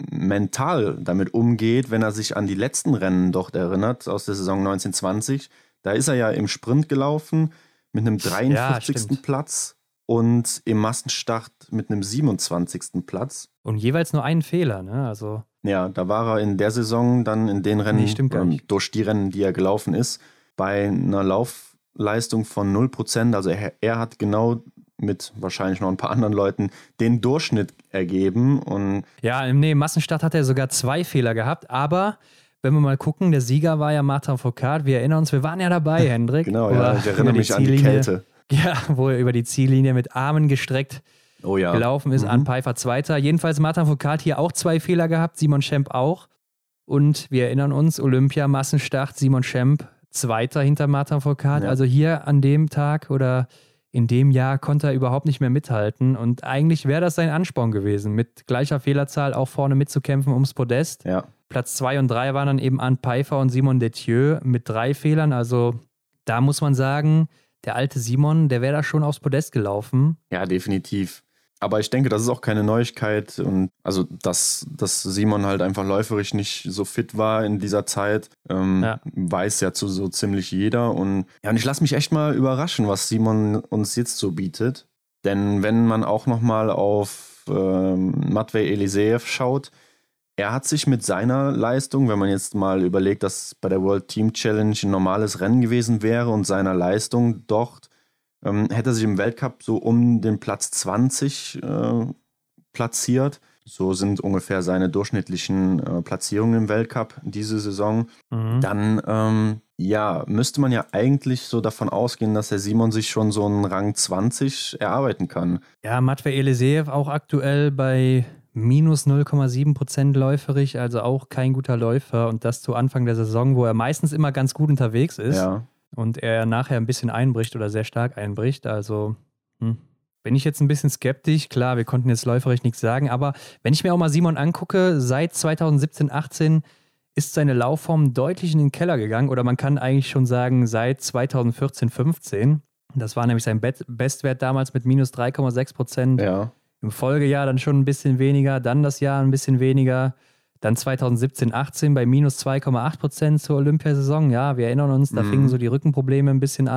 mental damit umgeht, wenn er sich an die letzten Rennen dort erinnert, aus der Saison neunzehn zwanzig. Da ist er ja im Sprint gelaufen mit einem dreiundfünfzigsten Ja, Platz. Und im Massenstart mit einem siebenundzwanzigsten Platz. Und jeweils nur einen Fehler, ne? Also ja, da war er in der Saison dann in den Rennen, nee, ähm, durch die Rennen, die er gelaufen ist, bei einer Laufleistung von null Prozent. Also er, er hat genau mit wahrscheinlich noch ein paar anderen Leuten den Durchschnitt ergeben. Und ja, nee, im Massenstart hat er sogar zwei Fehler gehabt, aber wenn wir mal gucken, der Sieger war ja Martin Fourcade. Wir erinnern uns, wir waren ja dabei, Hendrik. Genau, ja, ich erinnere mich an die Kälte. Ja, wo er über die Ziellinie mit Armen gestreckt oh ja. gelaufen ist. Mhm. Arne Pfeiffer Zweiter. Jedenfalls Martin Fourcade hier auch zwei Fehler gehabt, Simon Schemp auch. Und wir erinnern uns, Olympia, Massenstart, Simon Schemp Zweiter hinter Martin Fourcade. Ja. Also hier an dem Tag oder in dem Jahr konnte er überhaupt nicht mehr mithalten. Und eigentlich wäre das sein Ansporn gewesen, mit gleicher Fehlerzahl auch vorne mitzukämpfen ums Podest. Ja. Platz zwei und drei waren dann eben Arne Pfeiffer und Simon Detieu mit drei Fehlern. Also da muss man sagen, der alte Simon, der wäre da schon aufs Podest gelaufen. Ja, definitiv. Aber ich denke, das ist auch keine Neuigkeit. Und also, dass, dass Simon halt einfach läuferisch nicht so fit war in dieser Zeit, ähm, ja. weiß ja zu so ziemlich jeder. Und ja, und ich lasse mich echt mal überraschen, was Simon uns jetzt so bietet. Denn wenn man auch nochmal auf ähm, Matvej Eliseev schaut, er hat sich mit seiner Leistung, wenn man jetzt mal überlegt, dass bei der World Team Challenge ein normales Rennen gewesen wäre und seiner Leistung dort, ähm, hätte er sich im Weltcup so um den Platz zwanzig äh, platziert. So sind ungefähr seine durchschnittlichen äh, Platzierungen im Weltcup diese Saison. Mhm. Dann ähm, ja, müsste man ja eigentlich so davon ausgehen, dass der Simon sich schon so einen Rang zwanzig erarbeiten kann. Ja, Matvej Eliseev auch aktuell bei minus null Komma sieben Prozent läuferig, also auch kein guter Läufer und das zu Anfang der Saison, wo er meistens immer ganz gut unterwegs ist ja. und er nachher ein bisschen einbricht oder sehr stark einbricht, also hm. bin ich jetzt ein bisschen skeptisch. Klar, wir konnten jetzt läuferisch nichts sagen, aber wenn ich mir auch mal Simon angucke, seit zwanzig siebzehn achtzehn ist seine Laufform deutlich in den Keller gegangen oder man kann eigentlich schon sagen seit zwanzig vierzehn fünfzehn, das war nämlich sein Bestwert damals mit minus drei Komma sechs Prozent. Ja. Im Folgejahr dann schon ein bisschen weniger, dann das Jahr ein bisschen weniger, dann zwanzig siebzehn achtzehn bei minus zwei Komma acht Prozent zur Olympiasaison. Ja, wir erinnern uns, da mhm. fingen so die Rückenprobleme ein bisschen an.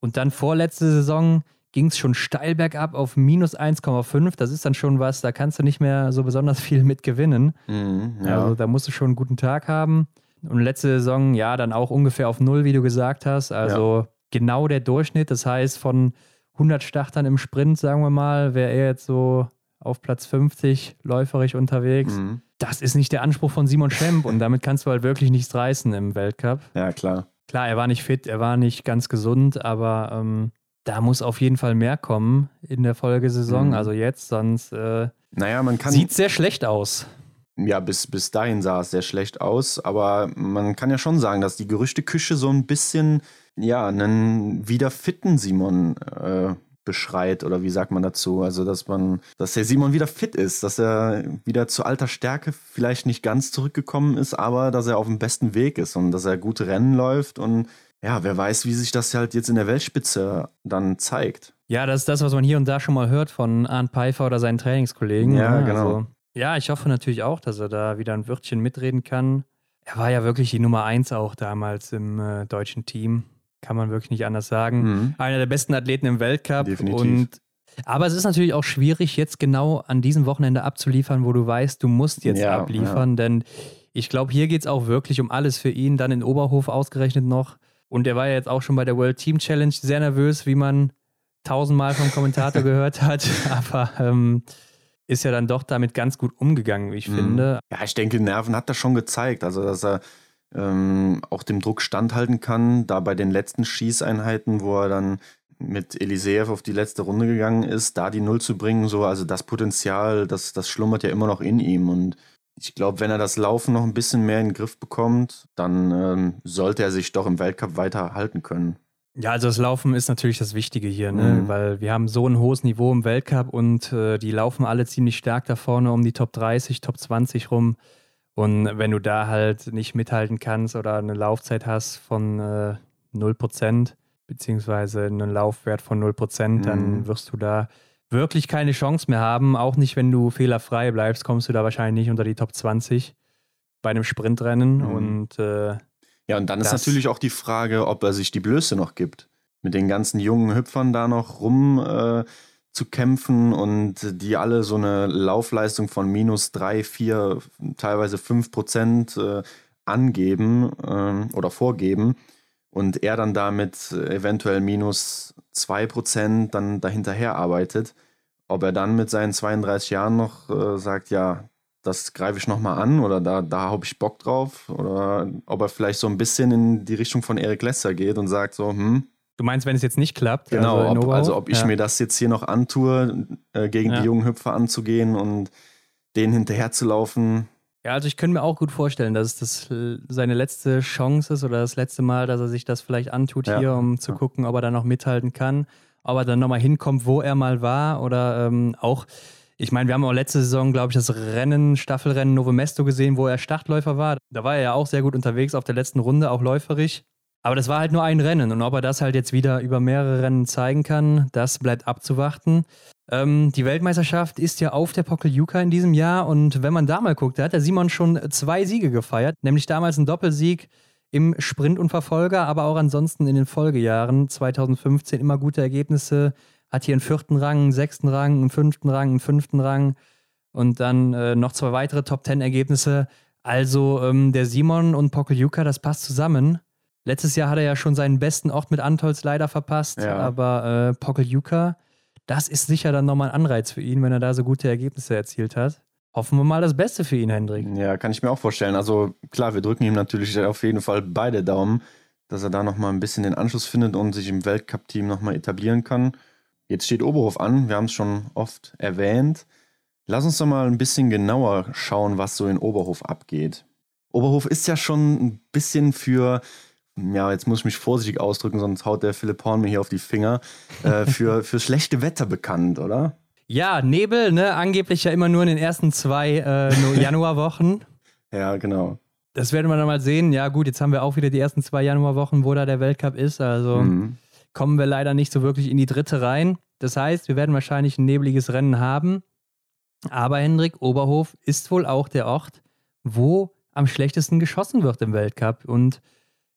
Und dann vorletzte Saison ging es schon steil bergab auf minus eins Komma fünf. Das ist dann schon was, da kannst du nicht mehr so besonders viel mit gewinnen. Mhm, ja. Also da musst du schon einen guten Tag haben. Und letzte Saison, ja, dann auch ungefähr auf null, wie du gesagt hast. Also ja. genau der Durchschnitt. Das heißt, von hundert Startern im Sprint, sagen wir mal, wäre er jetzt so auf Platz fünfzig läuferisch unterwegs. Mhm. Das ist nicht der Anspruch von Simon Schemp und damit kannst du halt wirklich nichts reißen im Weltcup. Ja, klar. Klar, er war nicht fit, er war nicht ganz gesund, aber ähm, da muss auf jeden Fall mehr kommen in der Folgesaison. Mhm. Also jetzt, sonst äh, naja, man kann sieht sehr schlecht aus. Ja, bis, bis dahin sah es sehr schlecht aus, aber man kann ja schon sagen, dass die Gerüchteküche so ein bisschen, ja, einen wieder fitten Simon äh, beschreit, oder wie sagt man dazu? Also, dass man, dass der Simon wieder fit ist, dass er wieder zu alter Stärke vielleicht nicht ganz zurückgekommen ist, aber dass er auf dem besten Weg ist und dass er gute Rennen läuft und ja, wer weiß, wie sich das halt jetzt in der Weltspitze dann zeigt. Ja, das ist das, was man hier und da schon mal hört von Arndt Pfeiffer oder seinen Trainingskollegen. Ja, ne? genau. Also, ja, ich hoffe natürlich auch, dass er da wieder ein Wörtchen mitreden kann. Er war ja wirklich die Nummer eins auch damals im äh, deutschen Team. Kann man wirklich nicht anders sagen. Mhm. Einer der besten Athleten im Weltcup. Definitiv. Und, aber es ist natürlich auch schwierig, jetzt genau an diesem Wochenende abzuliefern, wo du weißt, du musst jetzt ja, abliefern. Ja. Denn ich glaube, hier geht es auch wirklich um alles für ihn. Dann in Oberhof ausgerechnet noch. Und er war ja jetzt auch schon bei der World Team Challenge sehr nervös, wie man tausendmal vom Kommentator gehört hat. Aber ähm, ist ja dann doch damit ganz gut umgegangen, wie ich mhm. finde. Ja, ich denke, Nerven hat er schon gezeigt. Also, dass er ähm, auch dem Druck standhalten kann. Da bei den letzten Schießeinheiten, wo er dann mit Eliseev auf die letzte Runde gegangen ist, da die Null zu bringen, so, also das Potenzial, das, das schlummert ja immer noch in ihm. Und ich glaube, wenn er das Laufen noch ein bisschen mehr in den Griff bekommt, dann ähm, sollte er sich doch im Weltcup weiter halten können. Ja, also das Laufen ist natürlich das Wichtige hier, ne? Mhm. Weil wir haben so ein hohes Niveau im Weltcup und äh, die laufen alle ziemlich stark da vorne um die Top dreißig, Top zwanzig rum. Und wenn du da halt nicht mithalten kannst oder eine Laufzeit hast von äh, null Prozent, beziehungsweise einen Laufwert von null Prozent, mhm. dann wirst du da wirklich keine Chance mehr haben. Auch nicht, wenn du fehlerfrei bleibst, kommst du da wahrscheinlich nicht unter die Top zwanzig bei einem Sprintrennen. Mhm. Und äh, ja, und dann ist natürlich auch die Frage, ob er sich die Blöße noch gibt. Mit den ganzen jungen Hüpfern da noch rum äh, zu kämpfen und die alle so eine Laufleistung von minus drei, vier, teilweise fünf Prozent äh, angeben äh, oder vorgeben und er dann damit eventuell minus zwei Prozent dann dahinterher arbeitet. Ob er dann mit seinen zweiunddreißig Jahren noch äh, sagt, ja, das greife ich nochmal an oder da, da habe ich Bock drauf, oder ob er vielleicht so ein bisschen in die Richtung von Eric Lesser geht und sagt so, hm. Du meinst, wenn es jetzt nicht klappt? Genau, also, ob, also ob ich ja. mir das jetzt hier noch antue, äh, gegen ja. die jungen Hüpfer anzugehen und denen hinterher zu laufen. Ja, also ich könnte mir auch gut vorstellen, dass das seine letzte Chance ist oder das letzte Mal, dass er sich das vielleicht antut ja. hier, um zu ja. gucken, ob er da noch mithalten kann, ob er dann nochmal hinkommt, wo er mal war oder ähm, auch. Ich meine, wir haben auch letzte Saison, glaube ich, das Rennen, Staffelrennen Novo Mesto gesehen, wo er Startläufer war. Da war er ja auch sehr gut unterwegs auf der letzten Runde, auch läuferisch. Aber das war halt nur ein Rennen. Und ob er das halt jetzt wieder über mehrere Rennen zeigen kann, das bleibt abzuwarten. Ähm, die Weltmeisterschaft ist ja auf der Pokljuka in diesem Jahr. Und wenn man da mal guckt, da hat der Simon schon zwei Siege gefeiert. Nämlich damals einen Doppelsieg im Sprint und Verfolger, aber auch ansonsten in den Folgejahren. zweitausendfünfzehn immer gute Ergebnisse. Hat hier einen vierten Rang, einen sechsten Rang, einen fünften Rang, einen fünften Rang und dann äh, noch zwei weitere Top-Ten-Ergebnisse. Also ähm, der Simon und Pokljuka, das passt zusammen. Letztes Jahr hat er ja schon seinen besten Ort mit Antolz leider verpasst, ja. aber äh, Pokljuka, das ist sicher dann nochmal ein Anreiz für ihn, wenn er da so gute Ergebnisse erzielt hat. Hoffen wir mal das Beste für ihn, Hendrik. Ja, kann ich mir auch vorstellen. Also klar, wir drücken ihm natürlich auf jeden Fall beide Daumen, dass er da nochmal ein bisschen den Anschluss findet und sich im Weltcup-Team nochmal etablieren kann. Jetzt steht Oberhof an, wir haben es schon oft erwähnt. Lass uns doch mal ein bisschen genauer schauen, was so in Oberhof abgeht. Oberhof ist ja schon ein bisschen für, ja, jetzt muss ich mich vorsichtig ausdrücken, sonst haut der Philipp Horn mir hier auf die Finger, äh, für, für schlechte Wetter bekannt, oder? Ja, Nebel, ne? Angeblich ja immer nur in den ersten zwei äh, Januarwochen. Ja, genau. Das werden wir dann mal sehen. Ja gut, jetzt haben wir auch wieder die ersten zwei Januarwochen, wo da der Weltcup ist, also... Mhm. kommen wir leider nicht so wirklich in die dritte rein. Das heißt, wir werden wahrscheinlich ein nebliges Rennen haben. Aber Hendrik, Oberhof ist wohl auch der Ort, wo am schlechtesten geschossen wird im Weltcup. Und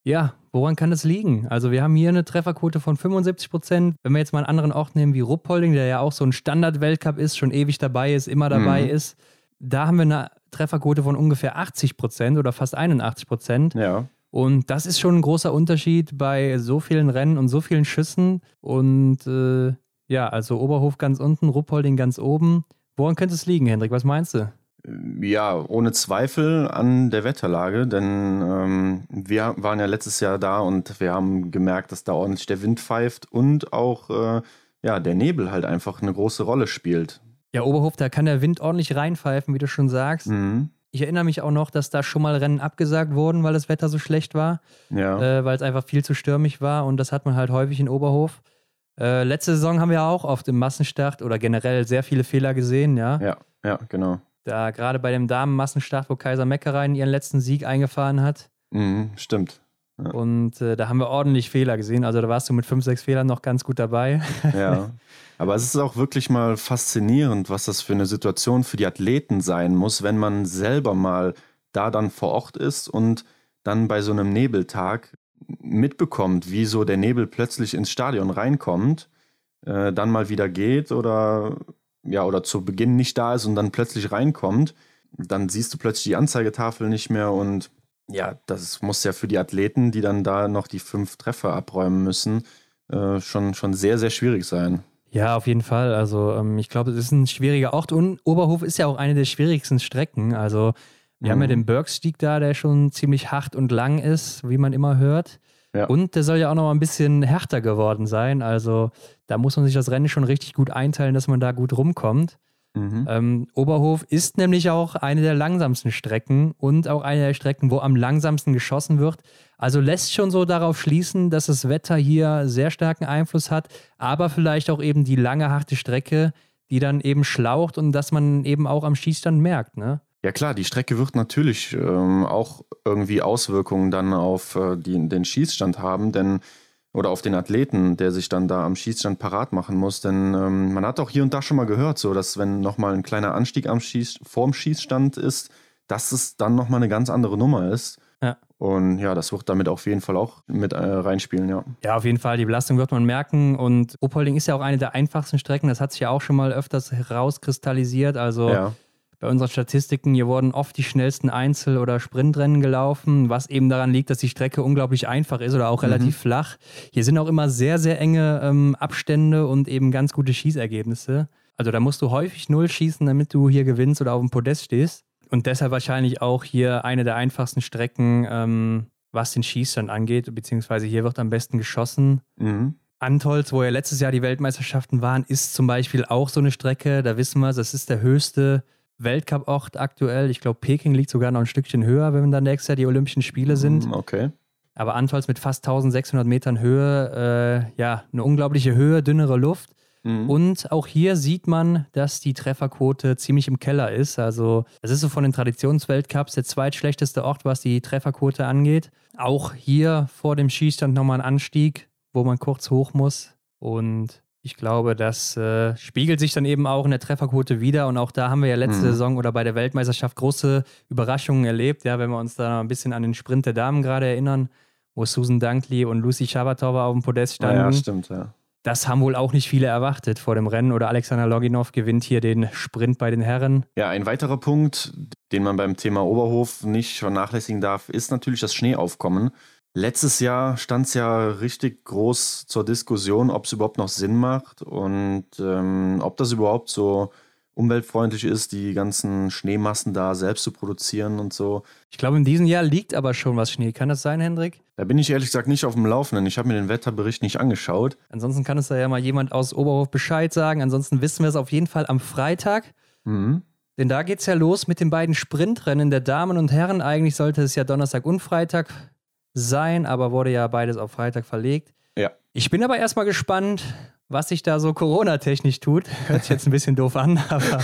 Ja, woran kann das liegen? Also wir haben hier eine Trefferquote von fünfundsiebzig Prozent. Wenn wir jetzt mal einen anderen Ort nehmen wie Ruppolding, der ja auch so ein Standard-Weltcup ist, schon ewig dabei ist, immer dabei Mhm. ist, da haben wir eine Trefferquote von ungefähr achtzig Prozent oder fast einundachtzig Prozent. Ja. Und das ist schon ein großer Unterschied bei so vielen Rennen und so vielen Schüssen. Und äh, ja, also Oberhof ganz unten, Ruppolding ganz oben. Woran könnte es liegen, Hendrik? Was meinst du? Ja, ohne Zweifel an der Wetterlage, denn ähm, wir waren ja letztes Jahr da und wir haben gemerkt, dass da ordentlich der Wind pfeift und auch äh, ja, der Nebel halt einfach eine große Rolle spielt. Ja, Oberhof, da kann der Wind ordentlich reinpfeifen, wie du schon sagst. Mhm. Ich erinnere mich auch noch, dass da schon mal Rennen abgesagt wurden, weil das Wetter so schlecht war, Ja. äh, weil es einfach viel zu stürmig war und das hat man halt häufig in Oberhof. Äh, letzte Saison haben wir auch oft im Massenstart oder generell sehr viele Fehler gesehen, ja. Ja, ja, genau. Da gerade bei dem Damen-Massenstart, wo Kaiser Meckereien ihren letzten Sieg eingefahren hat. Mhm, stimmt. Ja. Und äh, da haben wir ordentlich Fehler gesehen. Also da warst du mit fünf, sechs Fehlern noch ganz gut dabei. Ja, aber es ist auch wirklich mal faszinierend, was das für eine Situation für die Athleten sein muss, wenn man selber mal da dann vor Ort ist und dann bei so einem Nebeltag mitbekommt, wie so der Nebel plötzlich ins Stadion reinkommt, äh, dann mal wieder geht oder ja, oder zu Beginn nicht da ist und dann plötzlich reinkommt. Dann siehst du plötzlich die Anzeigetafel nicht mehr und ja, das muss ja für die Athleten, die dann da noch die fünf Treffer abräumen müssen, äh, schon, schon sehr, sehr schwierig sein. Ja, auf jeden Fall. Also ähm, ich glaube, es ist ein schwieriger Ort und Oberhof ist ja auch eine der schwierigsten Strecken. Also wir Mhm. haben ja den Bergstieg da, der schon ziemlich hart und lang ist, wie man immer hört. Ja. Und der soll ja auch noch mal ein bisschen härter geworden sein. Also da muss man sich das Rennen schon richtig gut einteilen, dass man da gut rumkommt. Mhm. Ähm, Oberhof ist nämlich auch eine der langsamsten Strecken und auch eine der Strecken, wo am langsamsten geschossen wird. Also lässt schon so darauf schließen, dass das Wetter hier sehr starken Einfluss hat, aber vielleicht auch eben die lange, harte Strecke, die dann eben schlaucht und dass man eben auch am Schießstand merkt, ne? Ja klar, die Strecke wird natürlich ähm, auch irgendwie Auswirkungen dann auf äh, die, den Schießstand haben, denn oder auf den Athleten, der sich dann da am Schießstand parat machen muss, denn ähm, man hat auch hier und da schon mal gehört, so dass wenn nochmal ein kleiner Anstieg am Schieß, vorm Schießstand ist, dass es dann nochmal eine ganz andere Nummer ist. Ja. Und ja, das wird damit auf jeden Fall auch mit äh, reinspielen, ja. Ja, auf jeden Fall, die Belastung wird man merken und Ruppolding ist ja auch eine der einfachsten Strecken, das hat sich ja auch schon mal öfters herauskristallisiert, also Ja. bei unseren Statistiken, hier wurden oft die schnellsten Einzel- oder Sprintrennen gelaufen, was eben daran liegt, dass die Strecke unglaublich einfach ist oder auch relativ Mhm. flach. Hier sind auch immer sehr, sehr enge ähm, Abstände und eben ganz gute Schießergebnisse. Also da musst du häufig null schießen, damit du hier gewinnst oder auf dem Podest stehst. Und deshalb wahrscheinlich auch hier eine der einfachsten Strecken, ähm, was den Schießstand angeht, beziehungsweise hier wird am besten geschossen. Mhm. Antolz, wo ja letztes Jahr die Weltmeisterschaften waren, ist zum Beispiel auch so eine Strecke. Da wissen wir, das ist der höchste Weltcup-Ort aktuell. Ich glaube, Peking liegt sogar noch ein Stückchen höher, wenn dann nächstes Jahr die Olympischen Spiele sind. Okay. Aber Antolz mit fast tausendsechshundert Metern Höhe, äh, ja, eine unglaubliche Höhe, dünnere Luft. Mhm. Und auch hier sieht man, dass die Trefferquote ziemlich im Keller ist. Also es ist so von den Traditionsweltcups der zweitschlechteste Ort, was die Trefferquote angeht. Auch hier vor dem Schießstand nochmal ein Anstieg, wo man kurz hoch muss. Und ich glaube, das äh, spiegelt sich dann eben auch in der Trefferquote wieder. Und auch da haben wir ja letzte Mhm. Saison oder bei der Weltmeisterschaft große Überraschungen erlebt. Ja, wenn wir uns da ein bisschen an den Sprint der Damen gerade erinnern, wo Susan Dunkley und Lucy Schabatova auf dem Podest Ah, standen. ja, stimmt, ja. Das haben wohl auch nicht viele erwartet vor dem Rennen. Oder Alexander Loginov gewinnt hier den Sprint bei den Herren. Ja, ein weiterer Punkt, den man beim Thema Oberhof nicht vernachlässigen darf, ist natürlich das Schneeaufkommen. Letztes Jahr stand es ja richtig groß zur Diskussion, ob es überhaupt noch Sinn macht und ähm, ob das überhaupt so umweltfreundlich ist, die ganzen Schneemassen da selbst zu produzieren und so. Ich glaube, in diesem Jahr liegt aber schon was Schnee. Kann das sein, Hendrik? Da bin ich ehrlich gesagt nicht auf dem Laufenden. Ich habe mir den Wetterbericht nicht angeschaut. Ansonsten kann uns da ja mal jemand aus Oberhof Bescheid sagen. Ansonsten wissen wir es auf jeden Fall am Freitag. Mhm. Denn da geht es ja los mit den beiden Sprintrennen der Damen und Herren. Eigentlich sollte es ja Donnerstag und Freitag sein, aber wurde ja beides auf Freitag verlegt. Ja. Ich bin aber erstmal gespannt, was sich da so Corona-technisch tut. Hört sich jetzt ein bisschen doof an, aber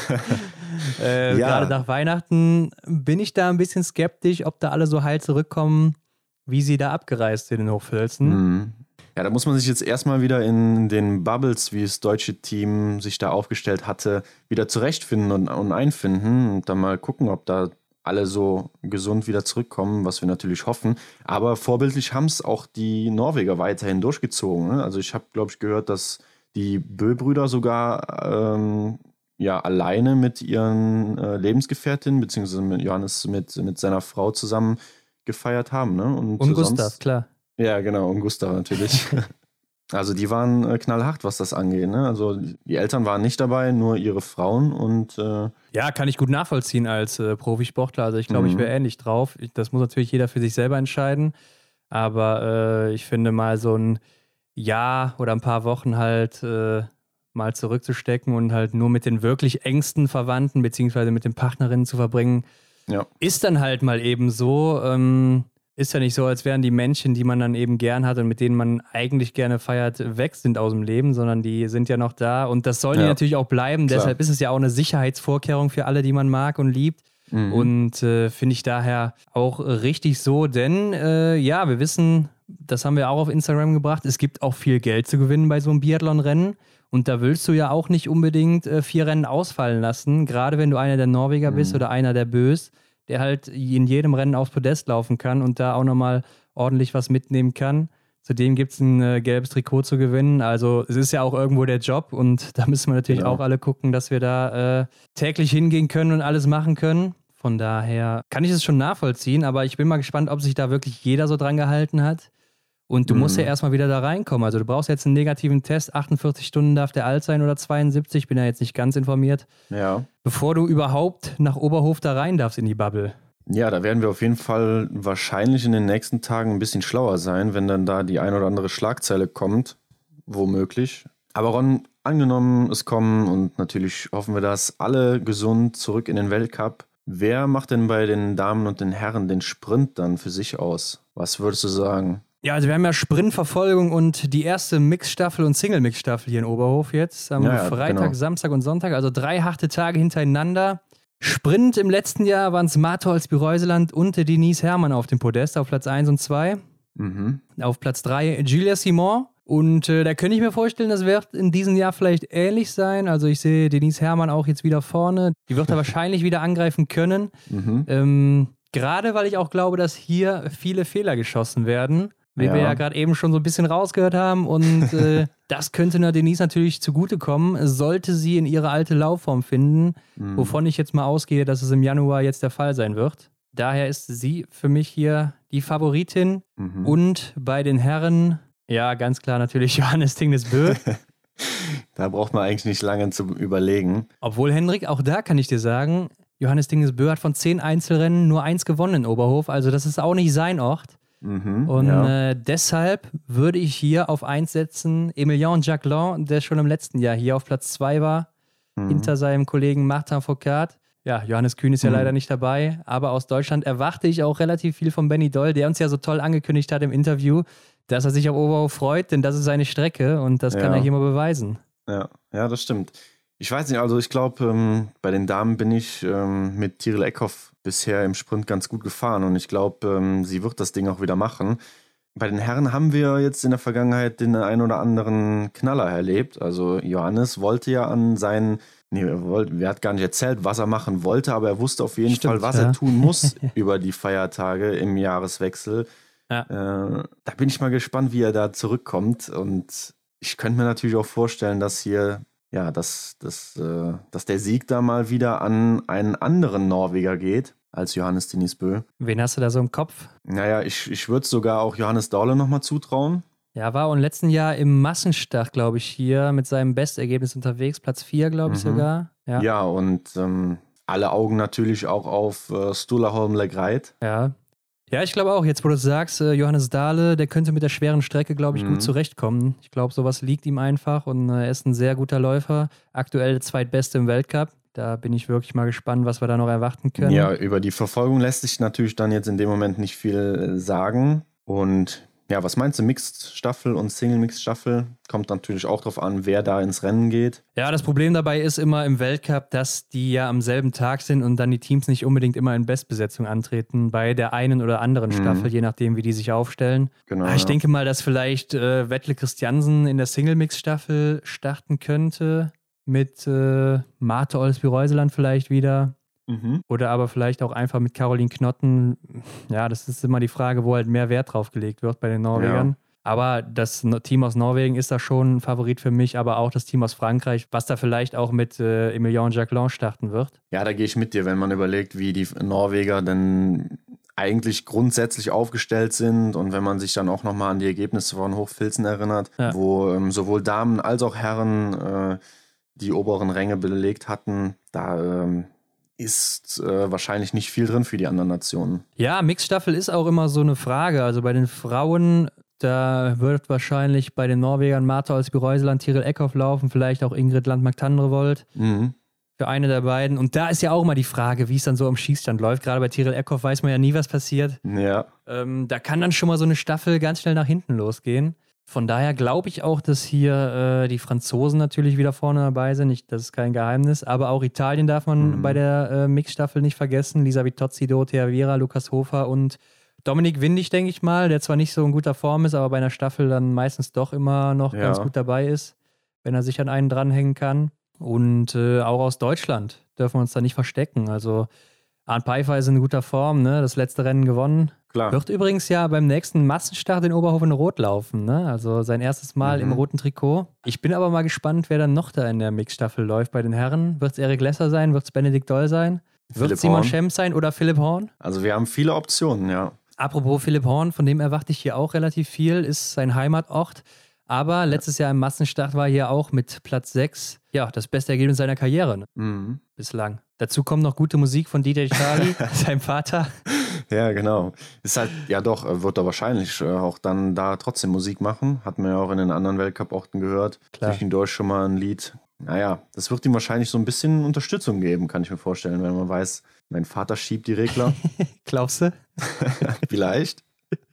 äh, Ja. gerade nach Weihnachten bin ich da ein bisschen skeptisch, ob da alle so heil zurückkommen, wie sie da abgereist sind in Hochfilzen. Mhm. Ja, da muss man sich jetzt erstmal wieder in den Bubbles, wie das deutsche Team sich da aufgestellt hatte, wieder zurechtfinden und, und einfinden und dann mal gucken, ob da alle so gesund wieder zurückkommen, was wir natürlich hoffen. Aber vorbildlich haben es auch die Norweger weiterhin durchgezogen. Ne? Also ich habe, glaube ich, gehört, dass die Bö-Brüder sogar ähm, ja, alleine mit ihren äh, Lebensgefährtinnen, beziehungsweise mit Johannes mit, mit seiner Frau zusammen gefeiert haben. Ne? Und, Und sonst, Gustav, klar. Ja, genau, und Gustav natürlich. Also die waren äh, knallhart, was das angeht. Ne? Also die Eltern waren nicht dabei, nur ihre Frauen und äh, ja, kann ich gut nachvollziehen als äh, Profisportler. Also ich glaube, Mhm. ich wäre ähnlich drauf. Ich, das muss natürlich jeder für sich selber entscheiden. Aber äh, ich finde mal so ein Jahr oder ein paar Wochen halt äh, mal zurückzustecken und halt nur mit den wirklich engsten Verwandten beziehungsweise mit den Partnerinnen zu verbringen, ja. ist dann halt mal eben so. Ähm, ist ja nicht so, als wären die Menschen, die man dann eben gern hat und mit denen man eigentlich gerne feiert, weg sind aus dem Leben, sondern die sind ja noch da und das sollen Ja. die natürlich auch bleiben. Klar. Deshalb ist es ja auch eine Sicherheitsvorkehrung für alle, die man mag und liebt. Mhm. Und äh, finde ich daher auch richtig so, denn äh, ja, wir wissen, das haben wir auch auf Instagram gebracht, es gibt auch viel Geld zu gewinnen bei so einem Biathlon-Rennen und da willst du ja auch nicht unbedingt äh, vier Rennen ausfallen lassen, gerade wenn du einer der Norweger Mhm. bist oder einer der Bös, der halt in jedem Rennen aufs Podest laufen kann und da auch nochmal ordentlich was mitnehmen kann. Zudem gibt es ein äh, gelbes Trikot zu gewinnen. Also es ist ja auch irgendwo der Job und da müssen wir natürlich Genau. auch alle gucken, dass wir da äh, täglich hingehen können und alles machen können. Von daher kann ich es schon nachvollziehen, aber ich bin mal gespannt, ob sich da wirklich jeder so dran gehalten hat. Und du Mhm. musst ja erstmal wieder da reinkommen. Also du brauchst jetzt einen negativen Test, achtundvierzig Stunden darf der alt sein oder zweiundsiebzig, bin ja jetzt nicht ganz informiert, Ja. bevor du überhaupt nach Oberhof da rein darfst in die Bubble. Ja, da werden wir auf jeden Fall wahrscheinlich in den nächsten Tagen ein bisschen schlauer sein, wenn dann da die ein oder andere Schlagzeile kommt, womöglich. Aber Ron, angenommen, es kommen und natürlich hoffen wir das, alle gesund zurück in den Weltcup. Wer macht denn bei den Damen und den Herren den Sprint dann für sich aus? Was würdest du sagen? Ja, also wir haben ja Sprintverfolgung und die erste Mixstaffel und Single-Mix-Staffel hier in Oberhof jetzt am Ja, ja, Freitag, genau. Samstag und Sonntag, also drei harte Tage hintereinander. Sprint im letzten Jahr waren es Martha Olsby-Reuseland und Denise Herrmann auf dem Podest auf Platz eins und zwei. Mhm. Auf Platz drei Julia Simon. Und äh, da könnte ich mir vorstellen, das wird in diesem Jahr vielleicht ähnlich sein. Also ich sehe Denise Herrmann auch jetzt wieder vorne. Die wird da wahrscheinlich wieder angreifen können. Mhm. Ähm, gerade weil ich auch glaube, dass hier viele Fehler geschossen werden. Wie Ja. wir ja gerade eben schon so ein bisschen rausgehört haben. Und äh, das könnte einer Denise natürlich zugutekommen, sollte sie in ihre alte Laufform finden, Mhm. wovon ich jetzt mal ausgehe, dass es im Januar jetzt der Fall sein wird. Daher ist sie für mich hier die Favoritin. Mhm. Und bei den Herren, ja, ganz klar natürlich Johannes Tingnes-Bö. Da braucht man eigentlich nicht lange zu überlegen. Obwohl, Henrik, auch da kann ich dir sagen, Johannes Tingnes-Bö hat von zehn Einzelrennen nur eins gewonnen in Oberhof. Also das ist auch nicht sein Ort. Mhm. Und ja. äh, deshalb würde ich hier auf eins setzen Emilien Jacquelin, der schon im letzten Jahr hier auf Platz zwei war, Mhm. hinter seinem Kollegen Martin Foucault. Ja, Johannes Kühn ist ja Mhm. leider nicht dabei, aber aus Deutschland erwarte ich auch relativ viel von Benny Doll, der uns ja so toll angekündigt hat im Interview, dass er sich auf Oberhof freut, denn das ist seine Strecke und das kann Ja. er hier mal beweisen. Ja, ja, das stimmt. Ich weiß nicht, also ich glaube, ähm, bei den Damen bin ich ähm, mit Tiril Eckhoff bisher im Sprint ganz gut gefahren und ich glaube, ähm, sie wird das Ding auch wieder machen. Bei den Herren haben wir jetzt in der Vergangenheit den ein oder anderen Knaller erlebt. Also Johannes wollte ja an seinen, nee, er, wollte, er hat gar nicht erzählt, was er machen wollte, aber er wusste auf jeden Stimmt, Fall, was ja. er tun muss über die Feiertage im Jahreswechsel. Ja. Äh, da bin ich mal gespannt, wie er da zurückkommt und ich könnte mir natürlich auch vorstellen, dass hier, ja, dass, dass, äh, dass der Sieg da mal wieder an einen anderen Norweger geht als Johannes Tingnes-Bö. Wen hast du da so im Kopf? Naja, ich, ich würde es sogar auch Johannes Dahle nochmal zutrauen. Ja, war auch im letzten Jahr im Massenstart, glaube ich, hier mit seinem Bestergebnis unterwegs, Platz vier, glaube ich Mhm. sogar. Ja. Ja, und ähm, alle Augen natürlich auch auf äh, Sturla Holm-Legreit. Ja. Ja, ich glaube auch, jetzt wo du es sagst, äh, Johannes Dahle, der könnte mit der schweren Strecke, glaube ich, Mhm. gut zurechtkommen. Ich glaube, sowas liegt ihm einfach und äh, er ist ein sehr guter Läufer. Aktuell der zweitbeste im Weltcup. Da bin ich wirklich mal gespannt, was wir da noch erwarten können. Ja, über die Verfolgung lässt sich natürlich dann jetzt in dem Moment nicht viel äh, sagen. Und ja, was meinst du, Mixed-Staffel und Single-Mixed-Staffel? Kommt natürlich auch drauf an, wer da ins Rennen geht. Ja, das Problem dabei ist immer im Weltcup, dass die ja am selben Tag sind und dann die Teams nicht unbedingt immer in Bestbesetzung antreten bei der einen oder anderen Mhm. Staffel, je nachdem, wie die sich aufstellen. Genau. Ah, ich ja. denke mal, dass vielleicht äh, Wettle Christiansen in der Single-Mix-Staffel starten könnte mit äh, Martha Olsby-Reuseland vielleicht wieder. Mhm. Oder aber vielleicht auch einfach mit Caroline Knotten. Ja, das ist immer die Frage, wo halt mehr Wert drauf gelegt wird bei den Norwegern. Ja. Aber das Team aus Norwegen ist da schon ein Favorit für mich, aber auch das Team aus Frankreich, was da vielleicht auch mit äh, Emilien Jacquelin starten wird. Ja, da gehe ich mit dir, wenn man überlegt, wie die Norweger denn eigentlich grundsätzlich aufgestellt sind und wenn man sich dann auch nochmal an die Ergebnisse von Hochfilzen erinnert, ja. wo ähm, sowohl Damen als auch Herren äh, die oberen Ränge belegt hatten, da ähm, ist äh, wahrscheinlich nicht viel drin für die anderen Nationen. Ja, Mixstaffel ist auch immer so eine Frage. Also bei den Frauen, da wird wahrscheinlich bei den Norwegern Marta Olsby-Reuseland, Tiril Eckhoff laufen, vielleicht auch Ingrid Landmark-Tandrevold. Mhm. Für eine der beiden. Und da ist ja auch mal die Frage, wie es dann so am Schießstand läuft. Gerade bei Tiril Eckhoff weiß man ja nie, was passiert. Ja. Ähm, da kann dann schon mal so eine Staffel ganz schnell nach hinten losgehen. Von daher glaube ich auch, dass hier äh, die Franzosen natürlich wieder vorne dabei sind. Ich, das ist kein Geheimnis. Aber auch Italien darf man mhm. bei der äh, Mixstaffel nicht vergessen. Lisa Vitozzi, Dorothea Viera, Lukas Hofer und Dominik Windig, denke ich mal, der zwar nicht so in guter Form ist, aber bei einer Staffel dann meistens doch immer noch ja. ganz gut dabei ist, wenn er sich an einen dranhängen kann. Und äh, auch aus Deutschland dürfen wir uns da nicht verstecken. Also Arndt Pfeiffer ist in guter Form, ne? Das letzte Rennen gewonnen. Klar. Wird übrigens ja beim nächsten Massenstart in Oberhofen rot laufen, ne? Also sein erstes Mal mhm. im roten Trikot. Ich bin aber mal gespannt, wer dann noch da in der Mixstaffel läuft bei den Herren. Wird es Erik Lesser sein? Wird es Benedikt Doll sein? Wird es Simon Schemm sein oder Philipp Horn? Also wir haben viele Optionen, ja. Apropos Philipp Horn, von dem erwarte ich hier auch relativ viel, ist sein Heimatort. Aber letztes Jahr im Massenstart war hier auch mit Platz sechs, ja, das beste Ergebnis seiner Karriere, ne? mhm. bislang. Dazu kommt noch gute Musik von D J Charlie, seinem Vater. Ja, genau. Ist halt, ja doch, wird er wahrscheinlich auch dann da trotzdem Musik machen. Hat man ja auch in den anderen Weltcup-Orten gehört. Klar. Zwischendurch schon mal ein Lied. Naja, das wird ihm wahrscheinlich so ein bisschen Unterstützung geben, kann ich mir vorstellen, wenn man weiß, mein Vater schiebt die Regler. Glaubst du? Vielleicht.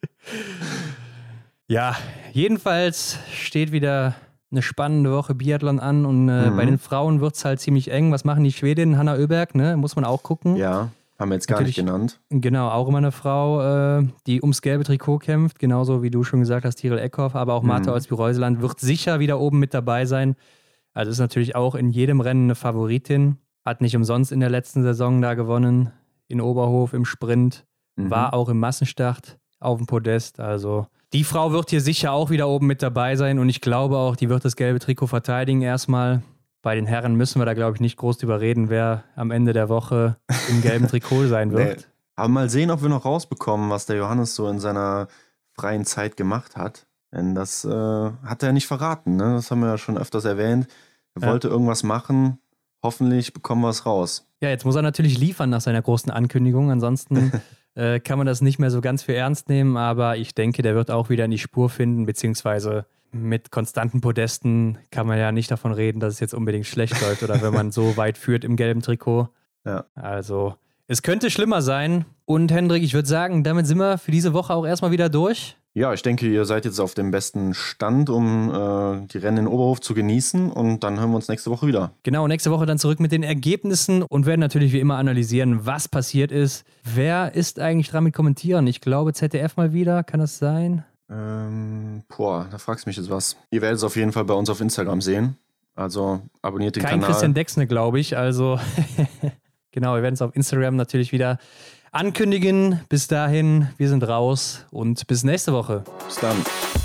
Ja, jedenfalls steht wieder eine spannende Woche Biathlon an und äh, mhm. bei den Frauen wird es halt ziemlich eng. Was machen die Schwedinnen? Hanna Öberg, ne? Muss man auch gucken. Ja, haben wir jetzt gar Natürlich, nicht genannt. Genau, auch immer eine Frau, äh, die ums gelbe Trikot kämpft, genauso wie du schon gesagt hast, Tiril Eckhoff, aber auch Marta mhm. Olsby-Reuseland wird sicher wieder oben mit dabei sein. Also ist natürlich auch in jedem Rennen eine Favoritin. Hat nicht umsonst in der letzten Saison da gewonnen, in Oberhof im Sprint, mhm. war auch im Massenstart auf dem Podest, also die Frau wird hier sicher auch wieder oben mit dabei sein und ich glaube auch, die wird das gelbe Trikot verteidigen erstmal. Bei den Herren müssen wir da, glaube ich, nicht groß drüber reden, wer am Ende der Woche im gelben Trikot sein wird. Nee. Aber mal sehen, ob wir noch rausbekommen, was der Johannes so in seiner freien Zeit gemacht hat. Denn das äh, hat er nicht verraten, ne? Das haben wir ja schon öfters erwähnt. Er ja. wollte irgendwas machen. Hoffentlich bekommen wir es raus. Ja, jetzt muss er natürlich liefern nach seiner großen Ankündigung. Ansonsten äh, kann man das nicht mehr so ganz für ernst nehmen. Aber ich denke, der wird auch wieder in die Spur finden. Beziehungsweise mit konstanten Podesten kann man ja nicht davon reden, dass es jetzt unbedingt schlecht läuft. Oder wenn man so weit führt im gelben Trikot. Ja. Also es könnte schlimmer sein. Und Hendrik, ich würde sagen, damit sind wir für diese Woche auch erstmal wieder durch. Ja, ich denke, ihr seid jetzt auf dem besten Stand, um äh, die Rennen in Oberhof zu genießen und dann hören wir uns nächste Woche wieder. Genau, nächste Woche dann zurück mit den Ergebnissen und werden natürlich wie immer analysieren, was passiert ist. Wer ist eigentlich dran mit Kommentieren? Ich glaube Z D F mal wieder, kann das sein? Ähm, boah, da fragst du mich jetzt was. Ihr werdet es auf jeden Fall bei uns auf Instagram sehen, also abonniert den Kein Kanal. Kein Christian Dexne, glaube ich, also genau, wir werden es auf Instagram natürlich wieder ankündigen. Bis dahin, wir sind raus und bis nächste Woche. Bis dann.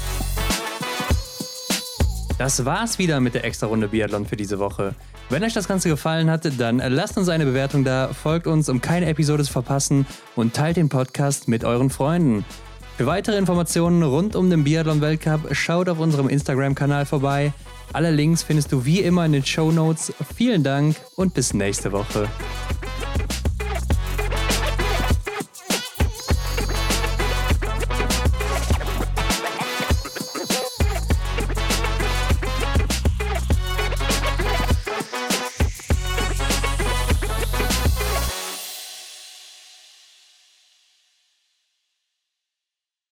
Das war's wieder mit der Extra-Runde Biathlon für diese Woche. Wenn euch das Ganze gefallen hat, dann lasst uns eine Bewertung da, folgt uns, um keine Episode zu verpassen und teilt den Podcast mit euren Freunden. Für weitere Informationen rund um den Biathlon-Weltcup schaut auf unserem Instagram-Kanal vorbei. Alle Links findest du wie immer in den Shownotes. Vielen Dank und bis nächste Woche.